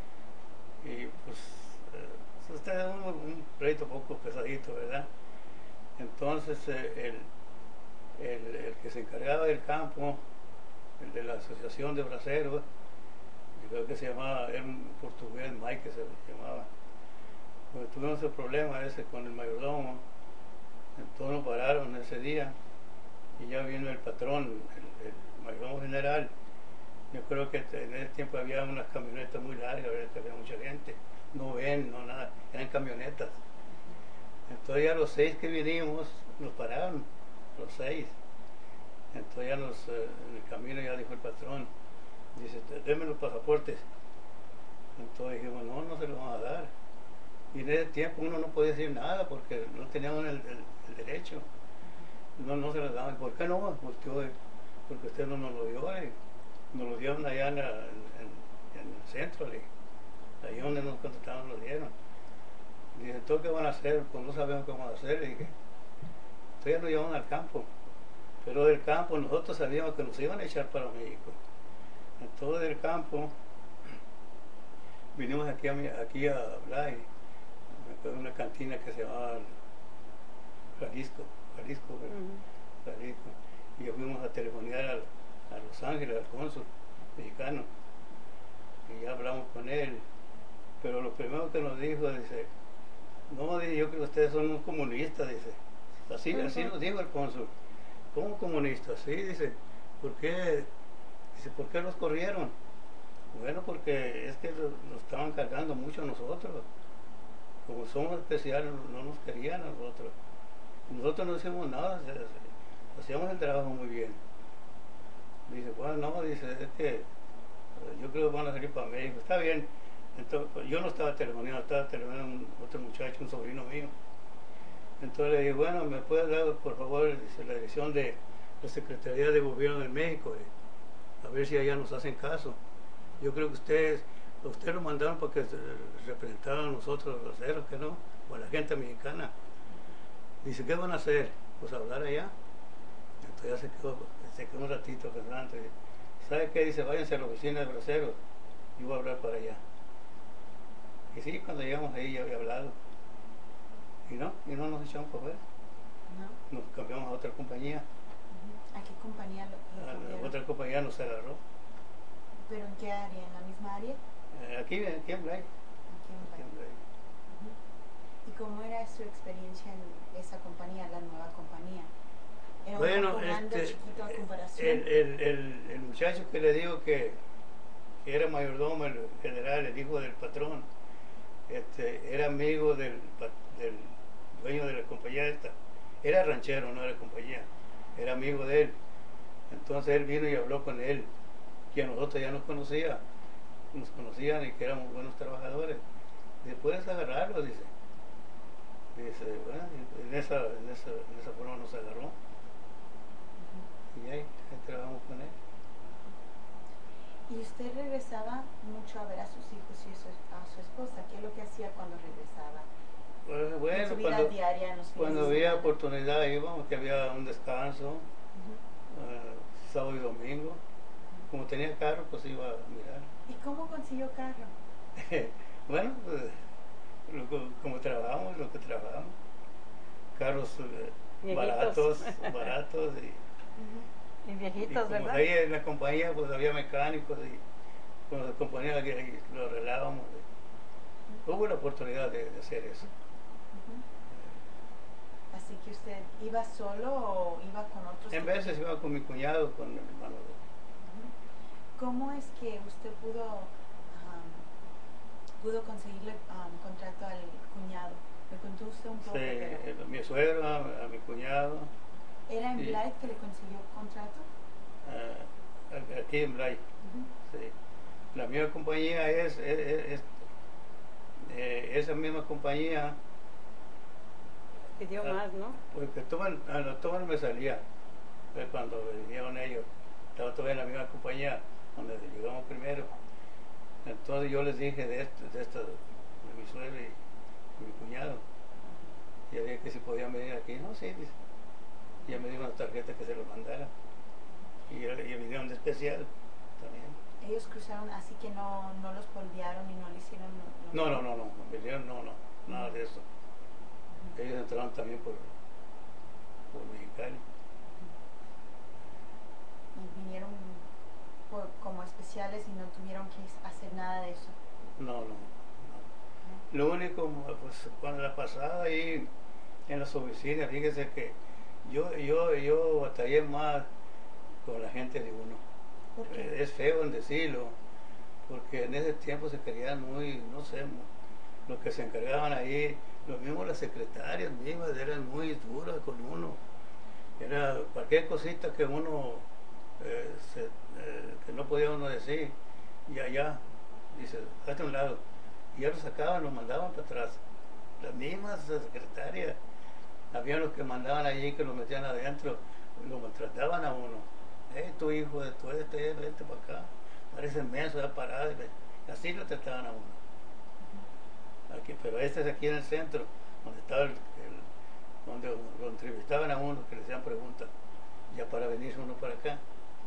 Y pues... Eh, Usted es un, un pleito poco pesadito, ¿verdad? Entonces eh, el, el, el que se encargaba del campo, el de la asociación de braceros, yo creo que se llamaba, era un portugués, Mike se llamaba, pues tuvimos el problema ese con el mayordomo, entonces nos pararon ese día y ya vino el patrón, el, el mayordomo general. Yo creo que en ese tiempo había unas camionetas muy largas, ¿verdad? Que había mucha gente. No ven, no nada, eran camionetas. Entonces ya los seis que vinimos nos pararon, los seis. Entonces ya nos, eh, en el camino ya dijo el patrón, dice, denme los pasaportes. Entonces dijimos, no, no se los vamos a dar. Y en ese tiempo uno no podía decir nada porque no teníamos el, el, el derecho. No, no se los daban. ¿Por qué no? Porque, porque usted no nos lo dio. Eh. Nos lo dieron allá en, la, en, en el centro. Eh. Ahí donde nos contrataron lo dieron. Dice, ¿entonces qué van a hacer? Pues no sabemos qué vamos a hacer. Y dije, entonces ya nos llevan al campo. Pero del campo nosotros sabíamos que nos iban a echar para México. Entonces del campo vinimos aquí a, aquí a Blay, me acuerdo de una cantina que se llamaba Jalisco, Jalisco, uh-huh. Jalisco. Y ya fuimos a telefonear a, a Los Ángeles, al cónsul mexicano. Y ya hablamos con él. Pero lo primero que nos dijo, dice, no, dice, yo creo que ustedes son unos comunistas, dice. Así, uh-huh. así nos dijo el cónsul. ¿Cómo comunistas? Sí, dice, ¿por qué? Dice, ¿por qué los corrieron? Bueno, porque es que lo- nos estaban cargando mucho a nosotros. Como somos especiales, no nos querían a nosotros. Nosotros no hicimos nada, se- se- hacíamos el trabajo muy bien. Dice, bueno, no, dice, es que eh, yo creo que van a salir para México. Está bien. Entonces, pues, yo no estaba telefoneando, estaba telefoneando un- otro muchacho, un sobrino mío. Entonces le dije, bueno, ¿me puedes dar, por favor, dice, la dirección de la Secretaría de Gobierno de México? Eh, a ver si allá nos hacen caso. Yo creo que ustedes, ustedes lo mandaron para que se- representaran a nosotros los ceros, que no, o a la gente mexicana. Dice, ¿qué van a hacer? Pues hablar allá. Entonces ya se quedó, se quedó un ratito Fernando. Dice, ¿sabe qué? Dice, váyanse a la oficina de braceros. Yo voy a hablar para allá. Y sí, cuando llegamos ahí ya había hablado. Y no, y no nos echamos para afuera. ¿No? Nos cambiamos a otra compañía. Ujú. ¿A qué compañía lo, lo A la cambiaron? otra compañía nos agarró. ¿Pero en qué área? ¿En la misma área? Eh, aquí, aquí en Blay. Aquí en Aquí en Valle. Blay. Ujú. ¿Y cómo era su experiencia en esa compañía, la nueva compañía? Era Bueno, un poco grande, este, chiquito a comparación. el, el, el, el muchacho que le digo que, que era mayordomo, el general, el hijo del patrón, este, era amigo del, pa- del dueño de la compañía esta. Era ranchero, no era compañía. Era amigo de él. Entonces él vino y habló con él, que a nosotros ya nos conocía, nos conocían y que éramos buenos trabajadores. Dice, ¿puedes agarrarlo? Dice. Dice, bueno, y en esa, en esa, en esa forma nos agarró. Y ahí, ahí trabajamos con él. ¿Y usted regresaba mucho a ver a sus hijos y a su, a su esposa? ¿Qué es lo que hacía cuando regresaba? Pues, En bueno, su vida cuando, diaria, en los fines cuando de había semana. oportunidad íbamos, que había un descanso, Ujú. eh, sábado y domingo. Como tenía carro, pues iba a mirar. ¿Y cómo consiguió carro? Bueno, pues, lo que- como trabajamos, lo que trabajamos. Carros eh, Viejitos. baratos, baratos. Y, Ujú. Y y viejitos, como ¿verdad? ahí en la compañía, pues había mecánicos y con la compañía que ahí lo arreglábamos. Hubo la oportunidad de, de hacer eso. Ujú. Así que usted iba solo o iba con otros. En que veces tenían- iba con mi cuñado, con mi hermano. Ujú. ¿Cómo es que usted pudo am, pudo conseguirle am, contrato al cuñado? Me contó usted un poco, Sí, pero a mi suegro, a, a mi cuñado, ¿era en sí. Blythe que le consiguió contrato? a- a- aquí en Blay. Ujú. Sí. La misma compañía es, es- es- es- eh, esa misma compañía, Pidió ah, más, ¿no? porque toman, a los toman me salía, pues, cuando vinieron ellos, estaba todavía en la misma compañía donde llegamos primero. Entonces yo les dije de esto, de esto, de mi suegro y, y mi cuñado, y dije que si podían venir aquí. No, sí, dice. Y ya me dio una tarjeta que se lo mandara. Y, el- y vinieron de especial también. Ellos cruzaron, así que no, no los poldearon y no le hicieron. lo- No, lo- no, no, no, vinieron, no, no, nada de eso. Ujú. Ellos entraron también por, por Mexicali. Y vinieron por- como especiales y no tuvieron que hacer nada de eso. No, no, no. Lo único, pues cuando la pasada ahí en las oficinas, fíjese que yo, yo, yo batallé más con la gente de uno. ¿Por qué? Eh, Es feo en decirlo, porque en ese tiempo se querían muy, no sé, mu- los que se encargaban ahí, los mismos las secretarias mismas eran muy duras con uno. Era cualquier cosita que uno, eh, se- eh, que no podía uno decir, y allá, dice, hazte a un lado. Y ya lo sacaban, lo mandaban para atrás. Las mismas secretarias. Había los que mandaban allí, que lo metían adentro, lo maltrataban a uno. Eh, tu hijo de tu este, vente para acá. Parece menso, ya parado. y Así lo trataban a uno. Aquí, pero este es aquí en el centro, donde estaba el, el- donde lo entrevistaban a uno, que le hacían preguntas, ya para venirse uno para acá.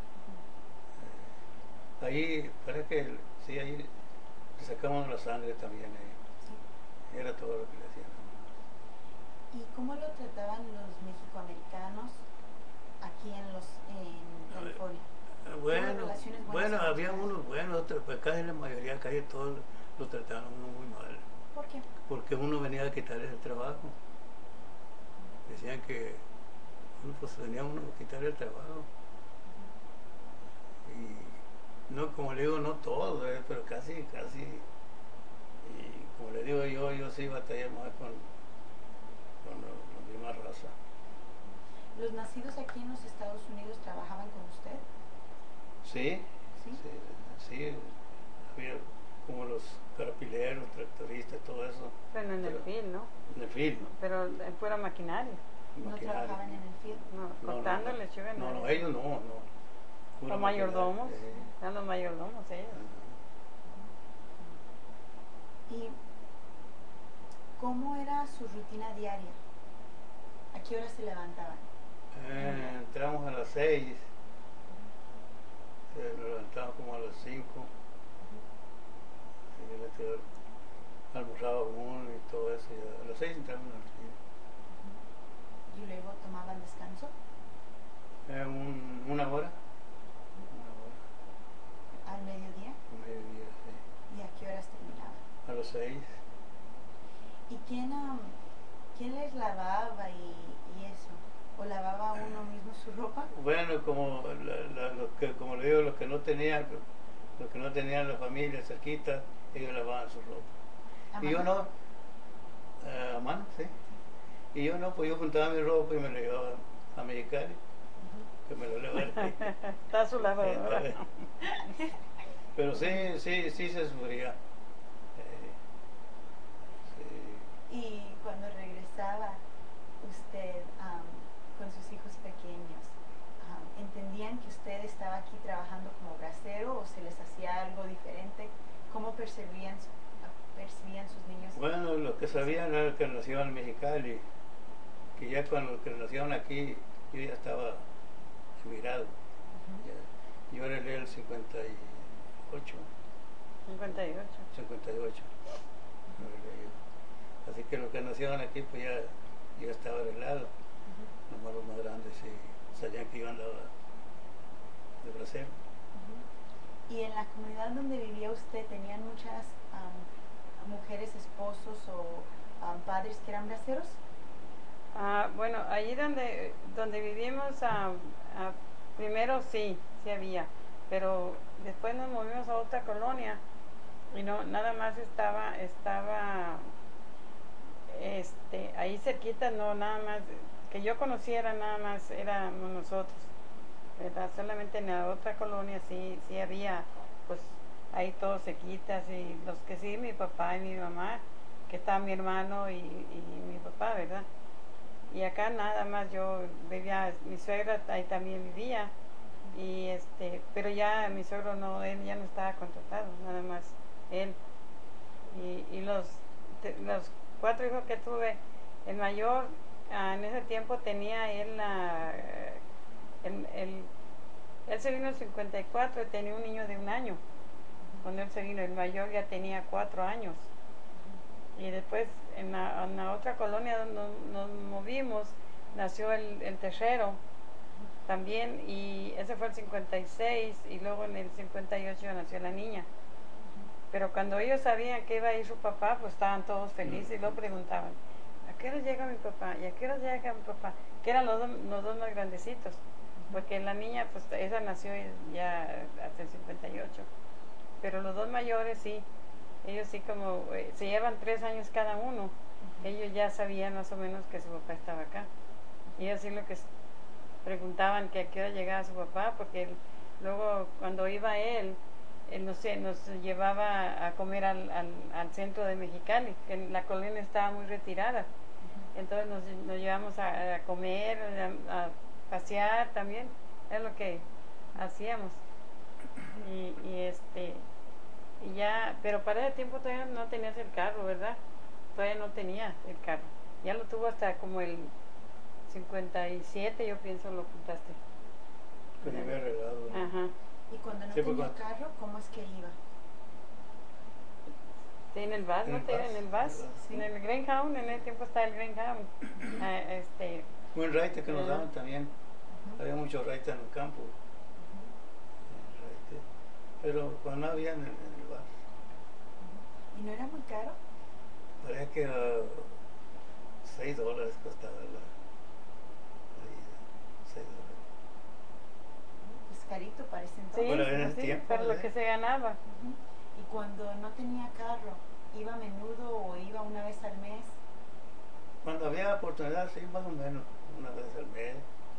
Eh, ahí, parece que, el- sí, ahí le sacamos la sangre también. Ahí. Sí. Era todo lo que le hacían a uno. ¿Y cómo lo trataban los mexicoamericanos aquí en los en California? Eh, ¿Tuvo Bueno, relaciones buenas bueno, con había ustedes? unos buenos, otros, pues casi la mayoría, casi todos lo trataban a uno muy mal, ¿Por qué? porque uno venía a quitarles el trabajo. Decían que uno, pues venía uno a quitarle el trabajo. No, como le digo, no todo, eh, pero casi, casi. Y como le digo yo, yo sí batallé más con, con la, la misma raza. ¿Los nacidos aquí en los Estados Unidos trabajaban con usted? Sí, ¿Sí? sí, sí, había como los carpileros, tractoristas, todo eso. Bueno, en el Pero- field, ¿no? En el film, Pero en pura maquinaria. ¿No maquinaria. trabajaban en el field? No, No, no, cortando no. lechuga. No, no, no. ellos no, no. Pura Los maquinaria, mayordomos. eh, Eran los mayordomos ellos. ¿Y cómo era su rutina diaria? ¿A qué hora se levantaban? Eh, entramos a las seis, eh, nos levantamos como a las cinco, almorzaba uno y todo eso, y a las seis entramos a la rutina. ¿Y luego tomaban descanso? Eh, un- una hora, una hora, ¿Al mediodía? un mediodía, sí. ¿Y a qué horas terminaban? A las seis. ¿Y quién, um, quién les lavaba y, y eso? ¿O lavaba uno mismo su ropa? Bueno, como, la, la- los que, como le digo, los que no tenían, los que no tenían la familia cerquita, ellos lavaban su ropa. ¿A Y yo mano? no, eh, a mano, sí. Y yo no, pues yo juntaba mi ropa y me la llevaba a Mexicali, que me la lavara. Está a su lado. ¿verdad? Pero sí, sí, sí se sufría. Eh, sí. Y cuando regresaba usted um, con sus hijos pequeños, um, ¿entendían que usted estaba aquí trabajando como bracero o se les hacía algo diferente? ¿Cómo percibían, su- percibían sus niños? Bueno, los que sabían era que nacieron en Mexicali, que ya cuando los que nacieron aquí, yo ya estaba emigrado. Ya. Yo era el cincuenta y ocho, cincuenta y ocho. cincuenta y ocho. Así que los que nacieron aquí, pues ya, ya estaba arreglado. Nomás los más grandes sí sabían que iban de, de bracero. ¿Y en la comunidad donde vivía usted tenían muchas um, mujeres, esposos o um, padres que eran braceros? Ah, bueno, allí donde, donde vivimos, ah, ah, primero sí, sí había, pero después nos movimos a otra colonia y no, nada más estaba, estaba, este, ahí cerquita, no, nada más, que yo conociera nada más éramos nosotros, ¿verdad? Solamente en la otra colonia sí, sí había, pues, ahí todos cerquitas y los que sí, mi papá y mi mamá, que estaba mi hermano y, y mi papá, ¿verdad? Y acá nada más yo vivía, mi suegra ahí también vivía, y este, pero ya mi suegro no, él ya no estaba contratado, nada más él. Y, y los, te- los cuatro hijos que tuve, el mayor ah, en ese tiempo tenía él, ah, el, el- él se vino en cincuenta y cuatro y tenía un niño de un año. Cuando él se vino, el mayor ya tenía cuatro años. Y después en la, en la otra colonia donde nos, nos movimos, nació el, el tercero también, y ese fue el cincuenta y seis, y luego en el cincuenta y ocho nació la niña. Pero cuando ellos sabían que iba a ir su papá, pues estaban todos felices y lo preguntaban, ¿a qué hora llega mi papá? ¿Y a qué hora llega mi papá? Que eran los, do, los dos más grandecitos, porque la niña, pues esa nació ya hasta el cincuenta y ocho, pero los dos mayores sí, ellos sí como, eh, se llevan tres años cada uno, ellos ya sabían más o menos que su papá estaba acá. Y ellos sí lo que preguntaban que a qué hora llegaba su papá, porque él, luego cuando iba él, él no sé, nos llevaba a comer al, al, al centro de Mexicali, que la colonia estaba muy retirada. Entonces nos, nos llevamos a, a comer, a, a pasear también, es lo que hacíamos. Y, y este... Y ya, pero para ese tiempo todavía no tenías el carro, ¿verdad? Todavía no tenía el carro. Ya lo tuvo hasta como el cincuenta y siete, yo pienso, lo juntaste. Que me había arreglado. ¿no? Ajá. Y cuando no Sí, pues, tenía cuando- carro, ¿cómo es que iba? Sí, en el bus, En ¿no? el Te- bus, En el en el bus, bus. Sí. en el Greyhound, en ese tiempo estaba el Greyhound. Ah, este, Buen raite que nos Ajá. daban también. Ujú. Había muchos raites en el campo. Raite. Pero cuando no había en el, en el bar. ¿Y no era muy caro? Parece que uh, seis dólares costaba la, la ida. seis dólares. Pues carito para ese Sí, entonces. Bueno, en el sí, tiempo, para lo ¿eh? que se ganaba. Ujú. Y cuando no tenía carro, ¿iba a menudo o iba una vez al mes? Cuando había oportunidad, sí, más o menos, una vez al mes,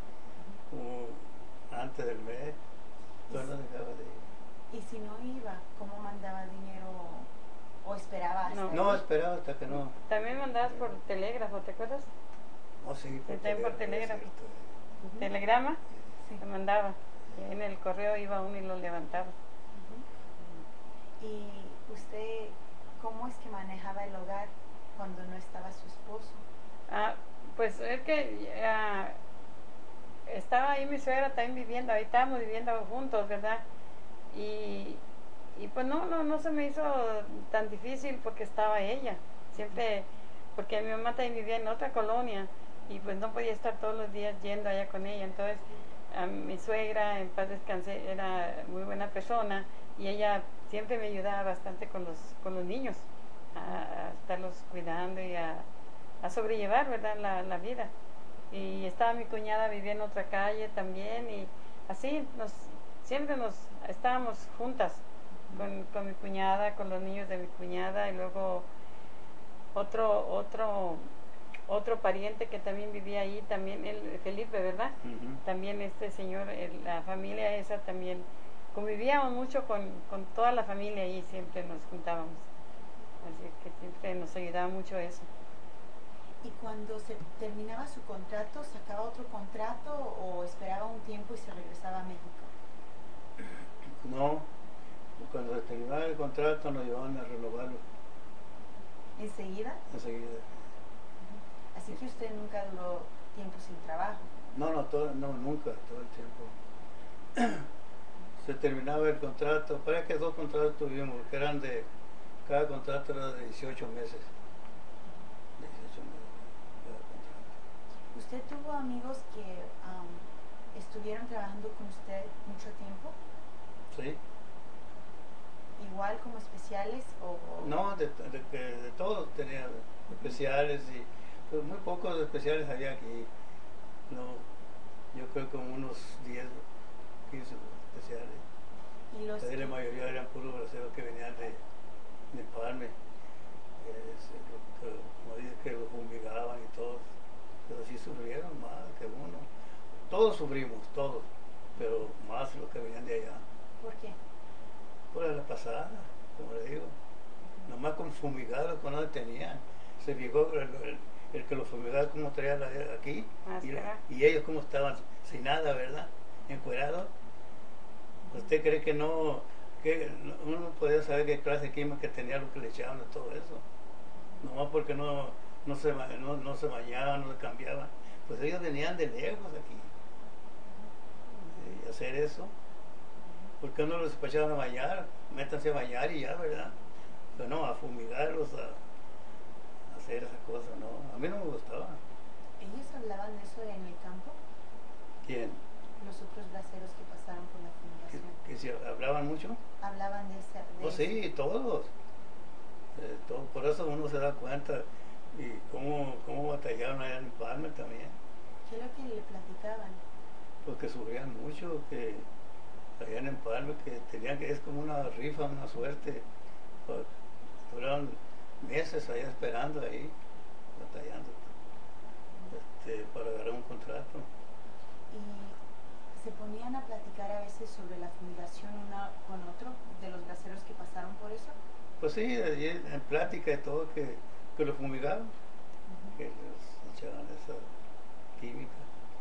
o antes del mes, pero no dejaba de ir. Y si no iba, ¿cómo mandaba dinero o esperaba hasta No. No, ahí? esperaba hasta que no. También mandabas por telégrafo, ¿te acuerdas? No, sí, por Sí, también por telégrafo, es telégrafo. cierto, eh. Ujú. Telegrama, Sí. se mandaba. Y en el correo iba uno y lo levantaba. Ujú. ¿Y usted cómo es que manejaba el hogar cuando no estaba su esposo? Ah, pues es que ah, estaba ahí mi suegra también viviendo, ahí estábamos viviendo juntos, ¿verdad? Y, y pues no, no, no se me hizo tan difícil porque estaba ella. Siempre, porque mi mamá también vivía en otra colonia y pues no podía estar todos los días yendo allá con ella. Entonces, a mi suegra, en paz descanse, era muy buena persona y ella siempre me ayudaba bastante con los, con los niños, a, a estarlos cuidando y a, a sobrellevar, ¿verdad?, la, la vida. Y estaba mi cuñada, vivía en otra calle también y así nos siempre nos estábamos juntas con, con mi cuñada, con los niños de mi cuñada y luego otro otro otro pariente que también vivía ahí, también el Felipe, ¿verdad? Ujú. También este señor, el- la familia esa también convivíamos mucho con, con toda la familia y siempre nos juntábamos. Así que siempre nos ayudaba mucho eso. ¿Y cuando se terminaba su contrato, sacaba otro contrato o esperaba un tiempo y se regresaba a México? No, cuando se terminaba el contrato nos llevaban a renovarlo ¿Enseguida? enseguida. Ujú. Así que usted nunca duró tiempo sin trabajo. No, no, todo, no, nunca, todo el tiempo. Se terminaba el contrato, parece que dos contratos tuvimos, que eran de, cada contrato era de dieciocho meses. dieciocho meses cada contrato. ¿Usted tuvo amigos que am, estuvieron trabajando con usted mucho tiempo? Sí. ¿Igual como especiales o...? o- No, de, de, de, de todos tenía especiales y pues muy pocos especiales había aquí. No, yo creo como unos diez, quince especiales. Y los Casi la que- mayoría eran puros braceros que venían de, de Empalme. Es, que, como dice, que los fumigaban y todos, pero sí sufrieron más que uno. Todos sufrimos, todos, pero más los que venían de allá. ¿Por qué? Por la pasada, como le digo, nomás con fumigados que no tenían. Se fijó el, el, el que los fumigaba como traía la, aquí Máscara. y, y ellos como estaban sin nada, ¿verdad? Encuerados. ¿Usted cree que no, que uno podía saber qué clase de química que tenía lo que le echaban a todo eso? Nomás porque no, no, se, ba- no, no se bañaban, no se cambiaban. Pues ellos venían de lejos aquí y hacer eso. ¿Por qué no los despachaban a bañar? Métanse a bañar y ya, ¿verdad? Pero no, a fumigarlos, a, a hacer esas cosas, no. A mí no me gustaba. ¿Ellos hablaban de eso en el campo? ¿Quién? Los otros braceros que pasaron por la ¿Que, fumigación. que si hablaban mucho? ¿Hablaban de esa...? de Pues eso? sí, todos. Eh, todo, por eso uno se da cuenta y cómo, cómo batallaron allá en Palma también. ¿Qué es lo que le platicaban? Porque sufrían mucho, que allá en Empalme, que tenían que, es como una rifa, una suerte. Pues, duraron meses allá esperando ahí, batallando, este, para agarrar un contrato. ¿Y se ponían a platicar a veces sobre la fumigación uno con otro de los braceros que pasaron por eso? Pues sí, allí en plática y todo, que, que lo fumigaban, Ujú. que les echaban esa química.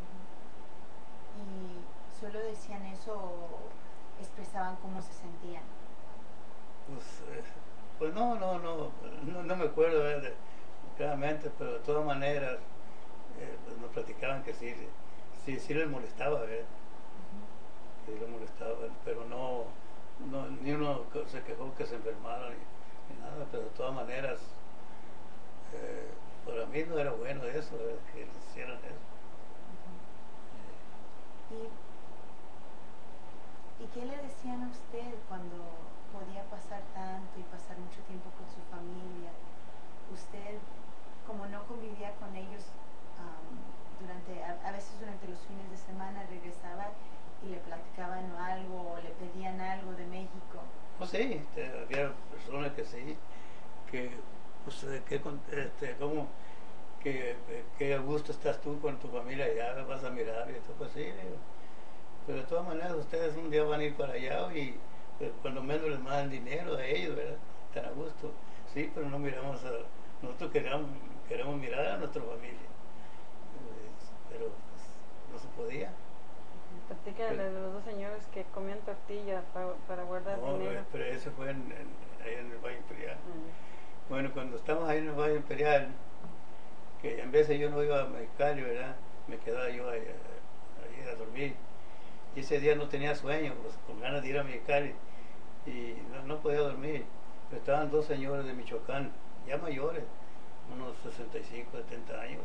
¿Y solo decían eso o expresaban cómo se sentían? Pues, eh, pues no, no, no, no, no me acuerdo eh, de- claramente, pero de todas maneras eh, pues nos platicaban que sí, sí, sí les molestaba, ¿verdad? Ujú. Sí les molestaba, pero no, no, ni uno se quejó que se enfermaran ni, ni nada, pero de todas maneras eh, para mí no era bueno eso, eh, que les hicieran eso. ¿Y, ¿Y qué le decían a usted cuando podía pasar tanto y pasar mucho tiempo con su familia? Usted, como no convivía con ellos am, durante, a, a veces durante los fines de semana, regresaba y le platicaban algo o le pedían algo de México. Pues sí, este, había personas que sí, que, pues, eh, que, con- este, como, que, eh, que a gusto estás tú con tu familia allá, vas a mirar y todo, pues sí, digo. Pero de todas maneras ustedes un día van a ir para allá y eh, cuando menos les mandan dinero a ellos, ¿verdad? Están a gusto. Sí, pero no miramos a, nosotros queremos, queremos mirar a nuestra familia. Eh, pero pues, no se podía. Platícale Pero- de los dos señores que comían tortilla pa- para guardar No, dinero. pero eso fue en, en- ahí en el Valle Imperial. Mm. Bueno, cuando estábamos ahí en el Valle Imperial, que en vez de yo no iba a Mexicali, ¿verdad? Me quedaba yo ahí, ahí a dormir. Y ese día no tenía sueño, pues, con ganas de ir a Mexicali. Y no, no podía dormir. Pero estaban dos señores de Michoacán, ya mayores, unos sesenta y cinco, setenta años.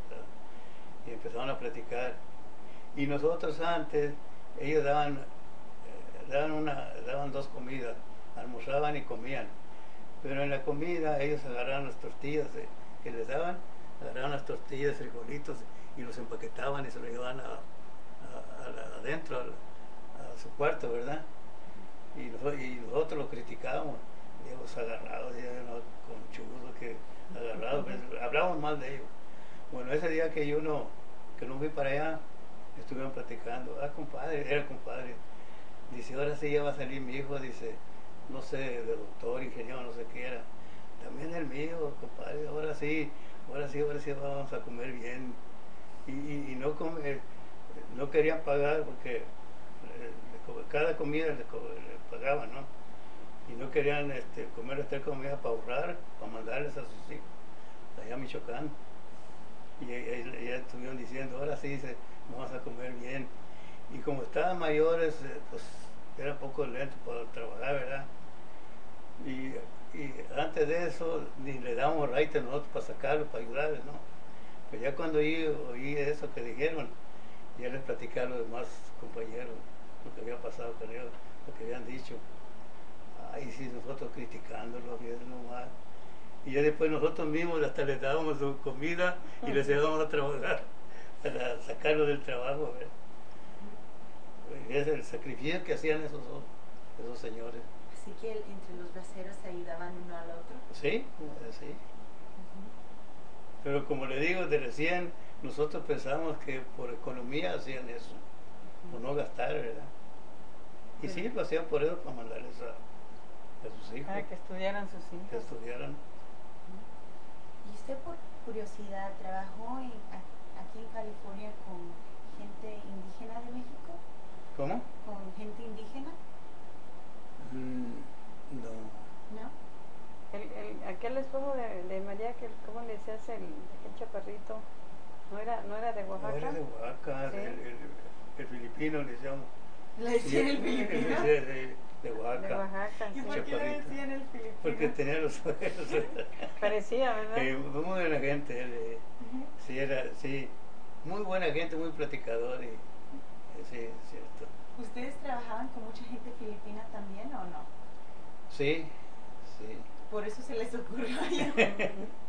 Y empezaron a platicar. Y nosotros antes, ellos daban, eh, daban, una, daban dos comidas, almorzaban y comían. Pero en la comida ellos agarraban las tortillas eh, que les daban, agarraban las tortillas, frijolitos y los empaquetaban y se los llevaban a, a- a la- adentro, al- a, su cuarto, ¿verdad? Y, noso- y nosotros los criticábamos, ellos agarrados, ya, ¿no? Conchudos que agarrados, pues, hablábamos mal de ellos. Bueno, ese día que yo no, que no fui para allá, estuvieron platicando, ah, compadre, era compadre, dice, ahora sí ya va a salir mi hijo, dice, no sé, de doctor, ingeniero, no sé qué era, también el mío, compadre, ahora sí, ahora sí, ahora sí vamos a comer bien. Y, y, y no, come, eh, no querían pagar porque eh, cada comida les, les pagaban, ¿no? Y no querían este, comer esta comida para ahorrar, para mandarles a sus hijos allá a Michoacán. Y ya estuvieron diciendo, ahora sí, dice, vamos a comer bien. Y como estaban mayores, eh, pues era poco lento para trabajar, ¿verdad? Y, y antes de eso, ni le dábamos raite nosotros para sacarlos, para ayudarles, ¿no? Pero ya cuando oí, oí eso que dijeron, ya les platicé a los demás compañeros lo que había pasado con ellos, lo que habían dicho. Ay, sí, nosotros criticándolos, viendo nomás. Y ya después nosotros mismos hasta les dábamos su comida y les llevábamos a trabajar para sacarlos del trabajo, ¿verdad? Es el sacrificio que hacían esos, esos señores. Así que el- entre los braceros se ayudaban uno al otro. Sí, sí. Pero como le digo, de recién nosotros pensamos que por economía hacían eso, por no gastar, ¿verdad? Y sí, lo hacían por eso, para mandarles a, a sus hijos, Para que estudiaran sus que hijos. estudiaran. ¿Y usted por curiosidad trabajó en, a- aquí en California con gente indígena de México? ¿Cómo? ¿Con gente indígena? Mm, no. ¿No? El, el, aquel esposo de, de María, que, ¿cómo le decías? El, aquel chaparrito, ¿no era, no era de Oaxaca? Era de Oaxaca, Sí. el, el, el filipino le decíamos. ¿Le decían el filipino? Sí, de, de De Oaxaca. Oaxaca, ¿Y sí. por qué le Chaparrito. decían el filipino? Porque tenía los ojos. Parecía, ¿verdad? Eh, muy buena gente, él, eh, Ujú. sí, era, sí, muy buena gente, muy platicador y eh, sí, es cierto. ¿Ustedes trabajaban con mucha gente filipina también o no? Sí, sí. Por eso se les ocurrió allá. Eh,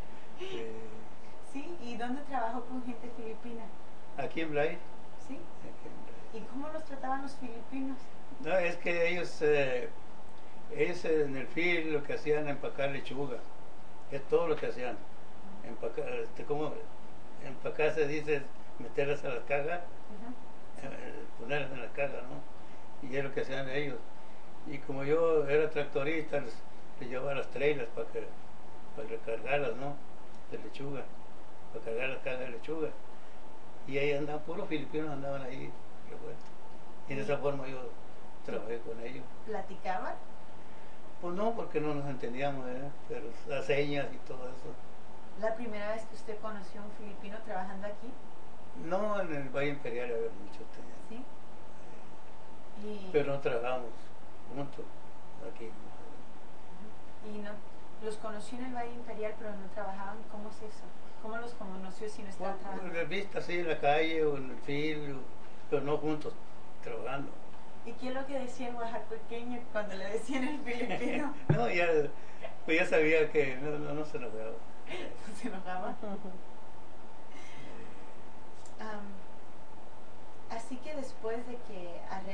Sí, ¿y dónde trabajó con gente filipina? aquí en Blay. Sí. Aquí en Blay. ¿Y cómo los trataban los filipinos? No, es que ellos, eh, ellos en el field lo que hacían era empacar lechuga, es todo lo que hacían. Empacar, este, ¿cómo? Empacar se dice meterlas a las cajas, Ujú. eh, ponerlas en las cajas, ¿no? Y es lo que hacían ellos. Y como yo era tractorista, les, les llevaba las trailers para que para recargarlas, ¿no? De lechuga, para cargar las cajas de lechuga. Y ahí andaban, puros filipinos andaban ahí revueltos. Y de esa forma yo trabajé con ellos. ¿Platicaban? Pues no, porque no nos entendíamos, ¿eh? Pero las señas y todo eso. ¿La primera vez que usted conoció a un filipino trabajando aquí? No, en el Valle Imperial había mucho, Sí. Y, pero no trabajamos juntos aquí. y no, los conoció en el Valle Imperial, pero no trabajaban. ¿Cómo es eso? ¿Cómo los conoció si no estaban Bueno, trabajando? de vista así en la calle o en el field, pero no juntos, trabajando. ¿Y qué es lo que decía el oaxaqueño cuando le decían el filipino? No, ya, pues ya sabía que no, no, no se nos daba. ¿Se enojaba? Am, así que después de que ar-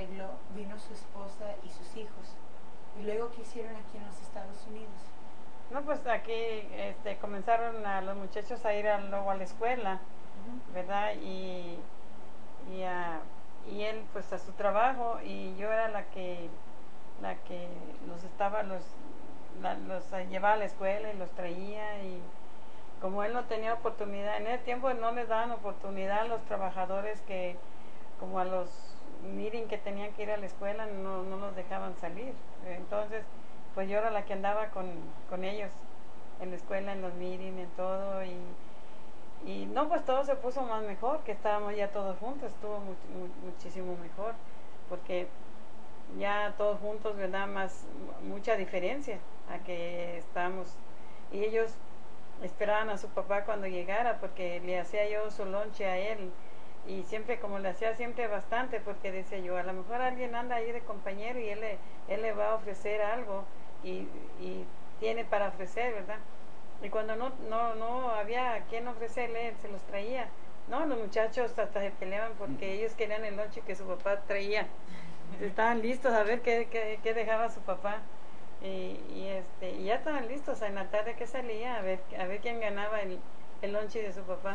vino su esposa y sus hijos. ¿Y luego qué hicieron aquí en los Estados Unidos? No, pues aquí este, comenzaron a los muchachos a ir a, luego a la escuela, uh-huh. ¿verdad? Y, y, a, y él pues a su trabajo, y yo era la que la que los estaba, los, la, los llevaba a la escuela y los traía, y como él no tenía oportunidad, en ese tiempo no les daban oportunidad a los trabajadores que, como a los meeting que tenían que ir a la escuela, no, no los dejaban salir. Entonces, pues yo era la que andaba con, con ellos en la escuela, en los meetings, en todo, y, y no, pues todo se puso más mejor, que estábamos ya todos juntos, estuvo mu mu muchísimo mejor, porque ya todos juntos, ¿verdad? Más, mucha diferencia a que estábamos, y ellos esperaban a su papá cuando llegara, porque le hacía yo su lonche a él, y siempre, como le hacía siempre bastante, porque decía yo, a lo mejor alguien anda ahí de compañero y él le, él le va a ofrecer algo, y, y tiene para ofrecer, ¿verdad? Y cuando no, no, no había quien ofrecerle, él se los traía. No, los muchachos hasta se peleaban porque ellos querían el lonche que su papá traía. Estaban listos a ver qué, qué, qué dejaba su papá. Y, y, este, y ya estaban listos en la tarde que salía a ver, a ver quién ganaba el, el lonche de su papá.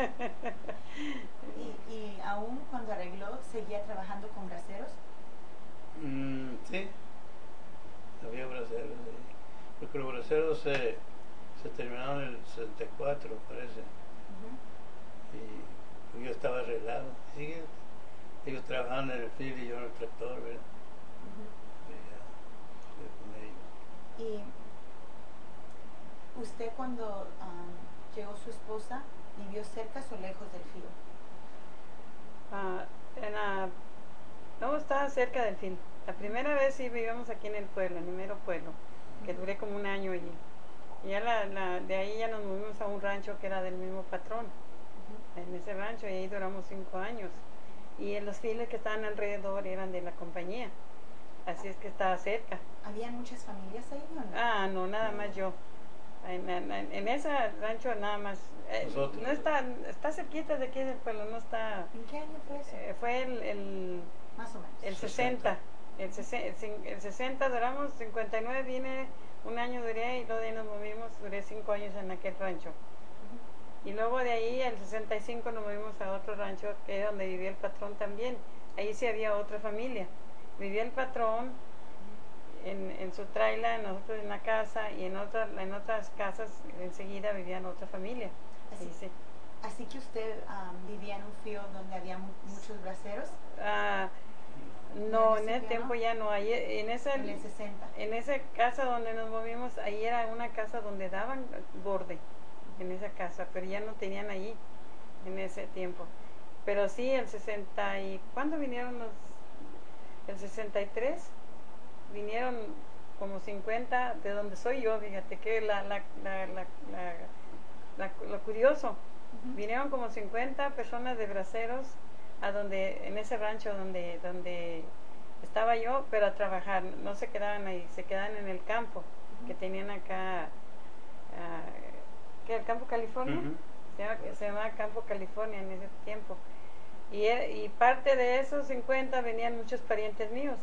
¿Y, y aún cuando arregló, seguía trabajando con braceros? Mm, sí, había braceros, sí. Porque los braceros se, se terminaron en el sesenta y cuatro, parece. Uh-huh. Y pues yo estaba arreglado. Sí, ellos trabajaban en el field y yo en el tractor, ¿verdad? Uh-huh. Y, y usted, cuando um, llegó su esposa, ¿vivió cerca o lejos del field? Uh, en la, no, estaba cerca del field. La primera vez sí vivíamos aquí en el pueblo, en el mero pueblo, uh-huh. que duré como un año allí. Y ya la, la, de ahí ya nos movimos a un rancho que era del mismo patrón, uh-huh. en ese rancho, y ahí duramos cinco años. Y en los files que estaban alrededor eran de la compañía, así es que estaba cerca. ¿Habían muchas familias ahí o no? Ah, no, nada más yo. En, en, en ese rancho nada más. Eh, no está, está cerquita de aquí del pueblo, no está. ¿En qué año fue eso? Eh, fue el, el, más o menos. El sesenta. El, el sesenta duramos, cincuenta y nueve vine, un año duré, y luego de ahí nos movimos, duré cinco años en aquel rancho. Uh-huh. Y luego de ahí, el sesenta y cinco, nos movimos a otro rancho, que es donde vivía el patrón también. Ahí sí había otra familia. Vivía el patrón en, en su trailer, nosotros en la casa, y en, otra, en otras casas enseguida vivían otra familia. Así, sí. así que usted um, vivía en un field donde había mu muchos braceros. Ah, no, en ese tiempo ya no. Ahí, en, esa, en el sesenta. En esa casa donde nos movimos, ahí era una casa donde daban borde, en esa casa, pero ya no tenían ahí en ese tiempo. Pero sí, el sesenta y... ¿Cuándo vinieron los...? El sesenta y tres vinieron como cincuenta, de donde soy yo, fíjate que la, la, la, la, la, la, lo curioso, uh-huh. vinieron como cincuenta personas de braceros a donde, en ese rancho donde, donde estaba yo, pero a trabajar, no se quedaban ahí, se quedaban en el campo, uh-huh. que tenían acá, uh, ¿qué? ¿El Campo California? Uh-huh. se, llama, se llamaba Campo California en ese tiempo. Y, y parte de esos cincuenta venían muchos parientes míos.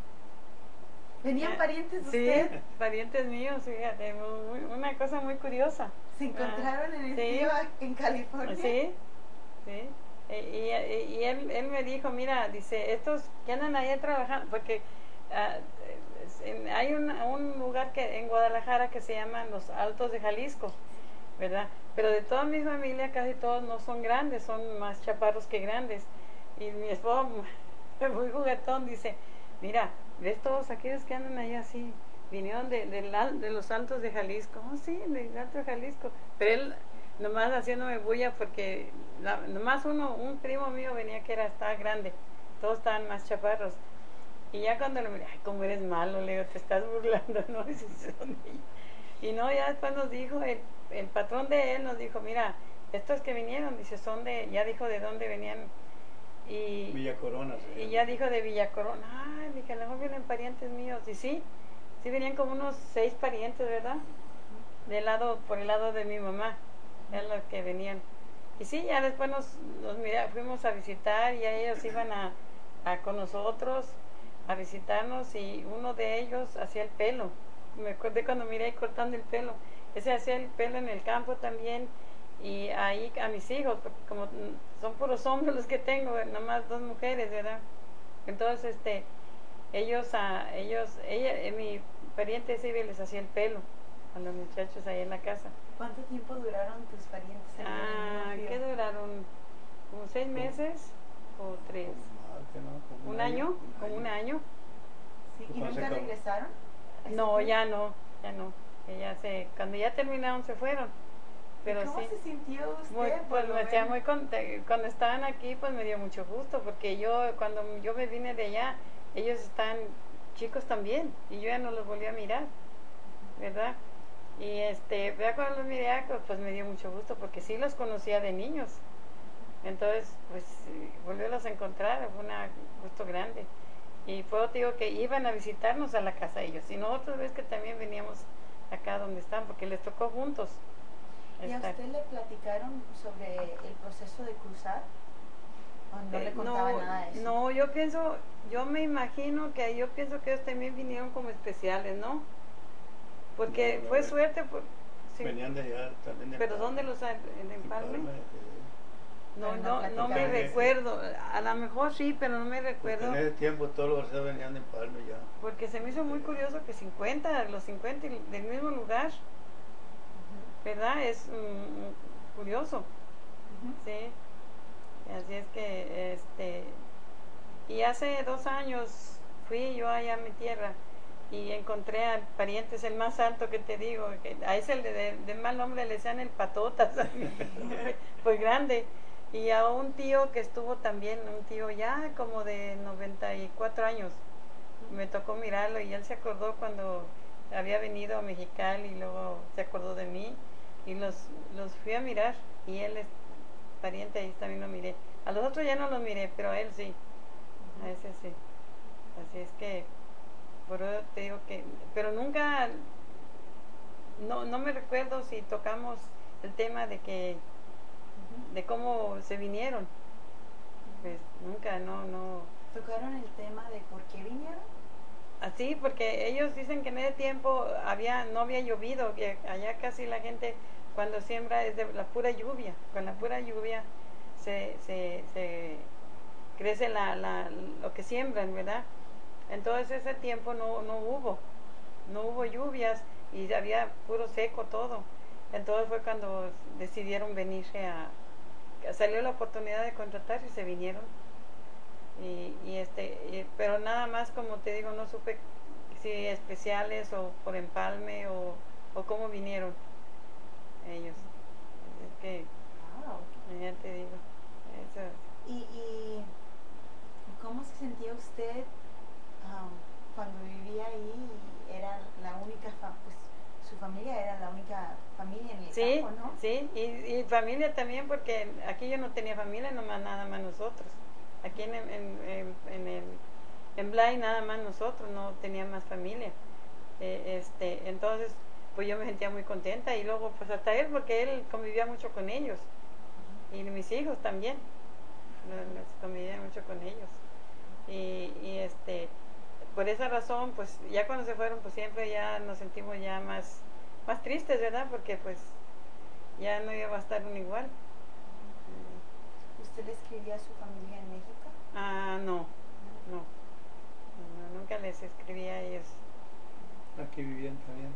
¿Venían eh, parientes de sí, usted? Sí, parientes míos, fíjate, muy, una cosa muy curiosa. ¿Se encontraron ah, en el sí, río en California? Sí, sí. Y, y, y él, él me dijo, mira, dice, estos que andan allá trabajando, porque uh, en, hay un, un lugar que en Guadalajara que se llama Los Altos de Jalisco, ¿verdad? Pero de toda mi familia casi todos no son grandes, son más chaparros que grandes. Y mi esposo, muy juguetón, dice, mira, ¿ves todos aquellos que andan allá así? Vinieron de, de, la, de los Altos de Jalisco. Oh, sí, del Alto de Jalisco. Pero él nomás haciéndome bulla porque la, nomás uno, un primo mío venía que era, estaba grande. Todos estaban más chaparros. Y ya cuando le miré, ay, cómo eres malo, le digo, te estás burlando, ¿no? Y, son y no, ya después nos dijo, el, el patrón de él nos dijo, mira, estos que vinieron, dice, son de, ya dijo de dónde venían. Y, Villa Corona. Sí. Y ya dijo de Villa Corona. Ay, dije, a lo mejor vienen parientes míos. Y sí, sí venían como unos seis parientes, ¿verdad? Del lado, por el lado de mi mamá, eran los que venían. Y sí, ya después nos, nos mira, fuimos a visitar y ya ellos iban a, a con nosotros. a visitarnos y uno de ellos hacía el pelo. Me acordé cuando miré ahí cortando el pelo. Ese hacía el pelo en el campo también y ahí a mis hijos, porque como son puros hombres los que tengo, nomás dos mujeres, ¿verdad? Entonces, este, ellos, a ellos, ella, eh, mi pariente civil les hacía el pelo a los muchachos ahí en la casa. ¿Cuánto tiempo duraron tus parientes ahí Ah, en el ¿qué río? duraron? ¿Como seis meses o tres? Más que no, como ¿Un año? ¿Como un año? Sí, ¿y Cuando se nunca acabó. regresaron? ¿A ese No, río? ya no, ya no. Que ya se, cuando ya terminaron se fueron. Pero ¿Y cómo sí. se sintió usted? Muy, por pues lo me hacía menos? muy conte- cuando estaban aquí pues me dio mucho gusto porque yo cuando yo me vine de allá ellos están chicos también y yo ya no los volví a mirar, ¿verdad? Y este, ya cuando los miré pues, pues me dio mucho gusto porque sí los conocía de niños. Entonces, pues volverlos a encontrar fue un gusto grande. Y fue, te digo, que iban a visitarnos a la casa ellos. Y nosotros ves que también veníamos acá donde están, porque les tocó juntos ¿Y a estar. usted le platicaron sobre el proceso de cruzar? ¿O no Eh, le contaba no, nada de eso? no, yo pienso, yo me imagino que yo pienso que ellos también vinieron como especiales, ¿no? Porque No, no, fue ven- suerte, por, sí. Venían de allá también de ¿Pero Empalme. dónde los hay? ¿En Empalme? Empalme, eh, No, Pero no no, no me platicaron. recuerdo. A lo mejor sí, pero no me porque recuerdo. en ese tiempo todos los barcelos venían de Empalme ya. Porque se me hizo muy curioso que cincuenta, los cincuenta y del mismo lugar, ¿verdad? Es mm, curioso, Ujú. ¿sí? Así es que, este, y hace dos años fui yo allá a mi tierra y encontré al pariente, es el más alto que te digo, que a ese de, de, de mal nombre le decían el patotas, pues grande. Y a un tío que estuvo también, un tío ya como de noventa y cuatro años, me tocó mirarlo y él se acordó cuando había venido a Mexicali y luego se acordó de mí y los, los fui a mirar y él es pariente, ahí también lo miré. A los otros ya no los miré, pero a él sí, a ese sí. Así es que, por eso te digo que, pero nunca, no, no me recuerdo si tocamos el tema de que, de cómo se vinieron. Pues nunca, no, no. ¿Tocaron el tema de por qué vinieron? Así, porque ellos dicen que en ese tiempo había, no había llovido, que allá casi la gente cuando siembra es de la pura lluvia, con la pura lluvia se, se, se crece la, la, lo que siembran, ¿verdad? Entonces ese tiempo no, no hubo, no hubo lluvias y había puro seco todo. Entonces fue cuando decidieron venirse a, salió la oportunidad de contratar y se vinieron. Y, y este y, pero nada más, como te digo, no supe si especiales o por empalme o, o cómo vinieron ellos. Es que Wow. ya te digo eso. ¿Y, y cómo se sentía usted um, cuando vivía ahí y era la única, fa- pues su familia era la única familia en el Sí, campo, ¿no? sí, y, y familia también, porque aquí yo no tenía familia, nomás nada más nosotros. Aquí en, en, en, en el en Blay nada más nosotros, no tenía más familia. Eh, este, entonces, pues yo me sentía muy contenta y luego pues hasta él, porque él convivía mucho con ellos y mis hijos también, lo- los convivía mucho con ellos. Y, y este, por esa razón, pues ya cuando se fueron, pues siempre ya nos sentimos ya más, más tristes, ¿verdad? Porque pues ya no iba a estar uno igual. ¿Usted le escribía a su familia en México? Ah, no, no, no, nunca les escribí a ellos. Aquí vivían también.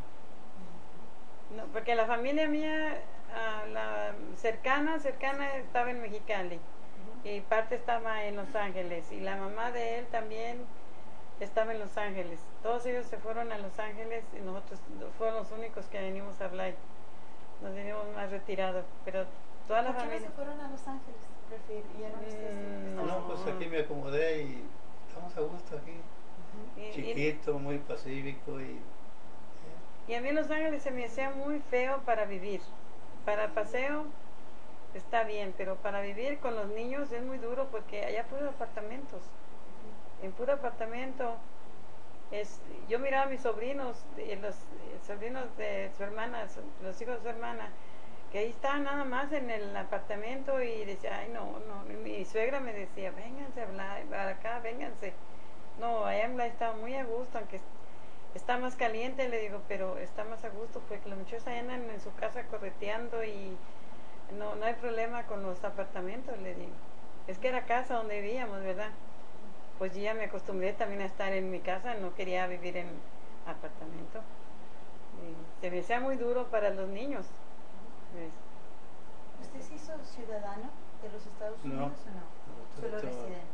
No, porque la familia mía, ah, la cercana, cercana estaba en Mexicali y parte estaba en Los Ángeles y la mamá de él también estaba en Los Ángeles. Todos ellos se fueron a Los Ángeles y nosotros fuimos los únicos que venimos a hablar. Nos venimos más retirados, pero toda la ¿Por qué no familia. se fueron a Los Ángeles? ¿Preferían ustedes? Mm, No, No. pues aquí me acomodé y estamos a gusto aquí. Y, y, Chiquito, muy pacífico y y a mí Los Ángeles se me hacía muy feo para vivir. Para paseo está bien, pero para vivir con los niños es muy duro porque allá puros apartamentos. En puro apartamento. Es, yo miraba a mis sobrinos, eh, los eh, sobrinos de su hermana, su- los hijos de su hermana, que ahí estaban nada más en el apartamento y decía, ay no, no, mi suegra me decía, vénganse a hablar para acá, vénganse. no, allá en Blythe estaba muy a gusto, aunque está más caliente, le digo, pero está más a gusto porque los muchachos ahí andan en su casa correteando y no, no hay problema con los apartamentos, le digo. Es que era casa donde vivíamos, ¿verdad? Pues yo ya me acostumbré también a estar en mi casa, no quería vivir en apartamento. Y se me hacía muy duro para los niños. ¿Ves? ¿Usted se hizo ciudadano de los Estados No. Unidos o no? No, Solo todo- residente.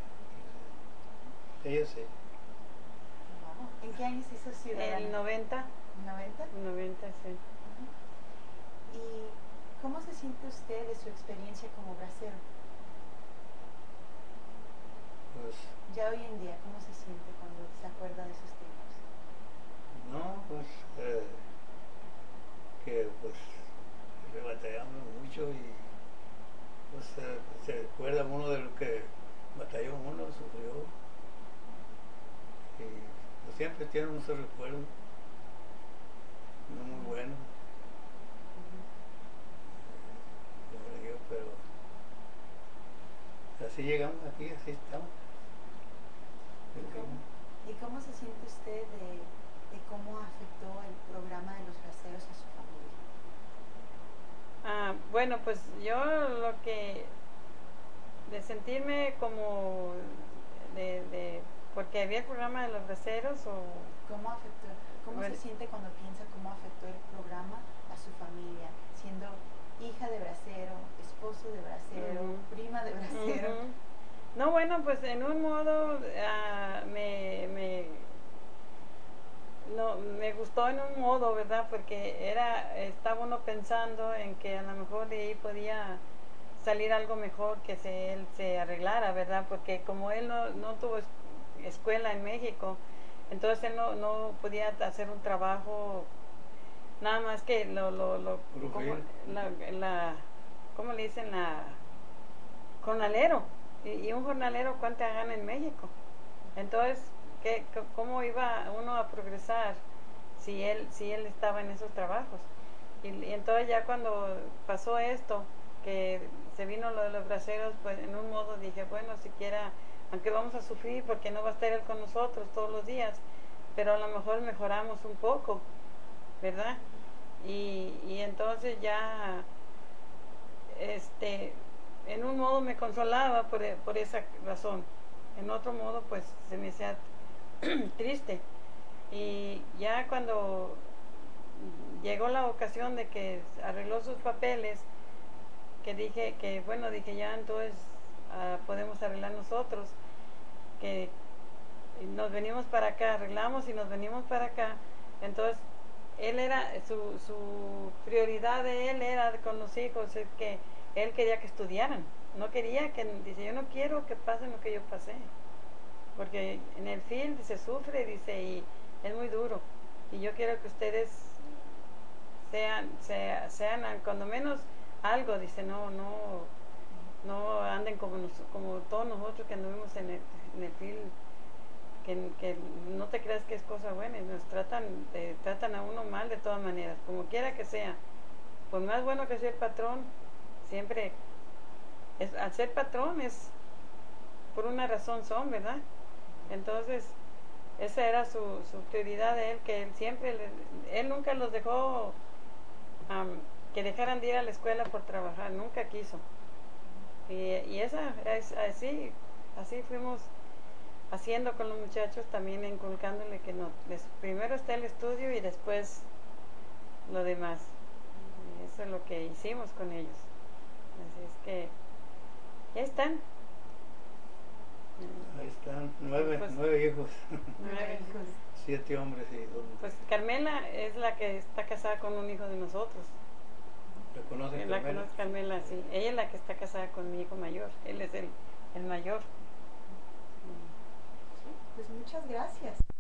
Ella sí. Wow. ¿En qué año se hizo ciudadano? El noventa, ¿noventa? noventa, sí. Ujú. ¿Y cómo se siente usted de su experiencia como bracero? Pues, Ya hoy en día, ¿cómo se siente cuando se acuerda de esos tiempos? no, pues, eh, que pues le batallamos mucho y pues eh, se acuerda uno de lo que batalló uno, sufrió y pues, siempre tiene unos recuerdos no muy buenos, como le digo, pero así llegamos aquí, así estamos. ¿Y cómo, y cómo se siente usted de, de cómo afectó el programa de los braceros a su familia? Ah, bueno, pues yo lo que de sentirme como de, de porque había el programa de los braceros o ¿Cómo afectó? ¿Cómo Bueno. se siente cuando piensa cómo afectó el programa a su familia, siendo hija de bracero, esposo de bracero, Ujú. prima de bracero? Ujú. No, bueno, pues en un modo ah, me, me no me gustó en un modo, ¿verdad? Porque era estaba uno pensando en que a lo mejor de ahí podía salir algo mejor que se él se arreglara, ¿verdad? Porque como él no, no tuvo es- escuela en México, entonces él no, no podía hacer un trabajo nada más que lo lo lo Puro como frío. la, la ¿cómo le dicen? La jornalero. Y, y un jornalero, ¿cuánto gana en México? Entonces, ¿qué, c- ¿cómo iba uno a progresar si él, si él estaba en esos trabajos? Y, y entonces ya cuando pasó esto, que se vino lo de los braceros, pues en un modo dije, bueno, siquiera, aunque vamos a sufrir porque no va a estar él con nosotros todos los días, pero a lo mejor mejoramos un poco, ¿verdad? Y, y entonces ya este, en un modo me consolaba por, por esa razón, en otro modo pues se me hacía triste. Y ya cuando llegó la ocasión de que arregló sus papeles, que dije que bueno, dije ya entonces uh, podemos arreglar nosotros, que nos venimos para acá, arreglamos y nos venimos para acá. Entonces él era, su, su prioridad de él era con los hijos, es que él quería que estudiaran, no quería que, dice, yo no quiero que pasen lo que yo pasé, porque en el field se sufre, dice, y es muy duro, y yo quiero que ustedes sean, sean, sean cuando menos algo, dice, no, no, no anden como, nos, como todos nosotros que anduvimos en el, en el field, que, que no te creas que es cosa buena, nos tratan, eh, tratan a uno mal de todas maneras, como quiera que sea, por más bueno que sea el patrón, siempre, es, al ser patrón es por una razón son, ¿verdad? Entonces, esa era su, su prioridad de él, que él siempre, él nunca los dejó um, que dejaran de ir a la escuela por trabajar, nunca quiso. Y, y esa es así, así fuimos haciendo con los muchachos, también inculcándole que no, les, primero está el estudio y después lo demás. Y eso es lo que hicimos con ellos. Así es que ya están. Ahí están, nueve, Pues, nueve hijos, nueve hijos. siete hombres y dos Pues mujeres. Carmela es la que está casada con un hijo de nosotros. ¿La conocen, La Carmela? conoce Carmela, sí. Ella es la que está casada con mi hijo mayor. Él es el, el mayor. Pues muchas gracias.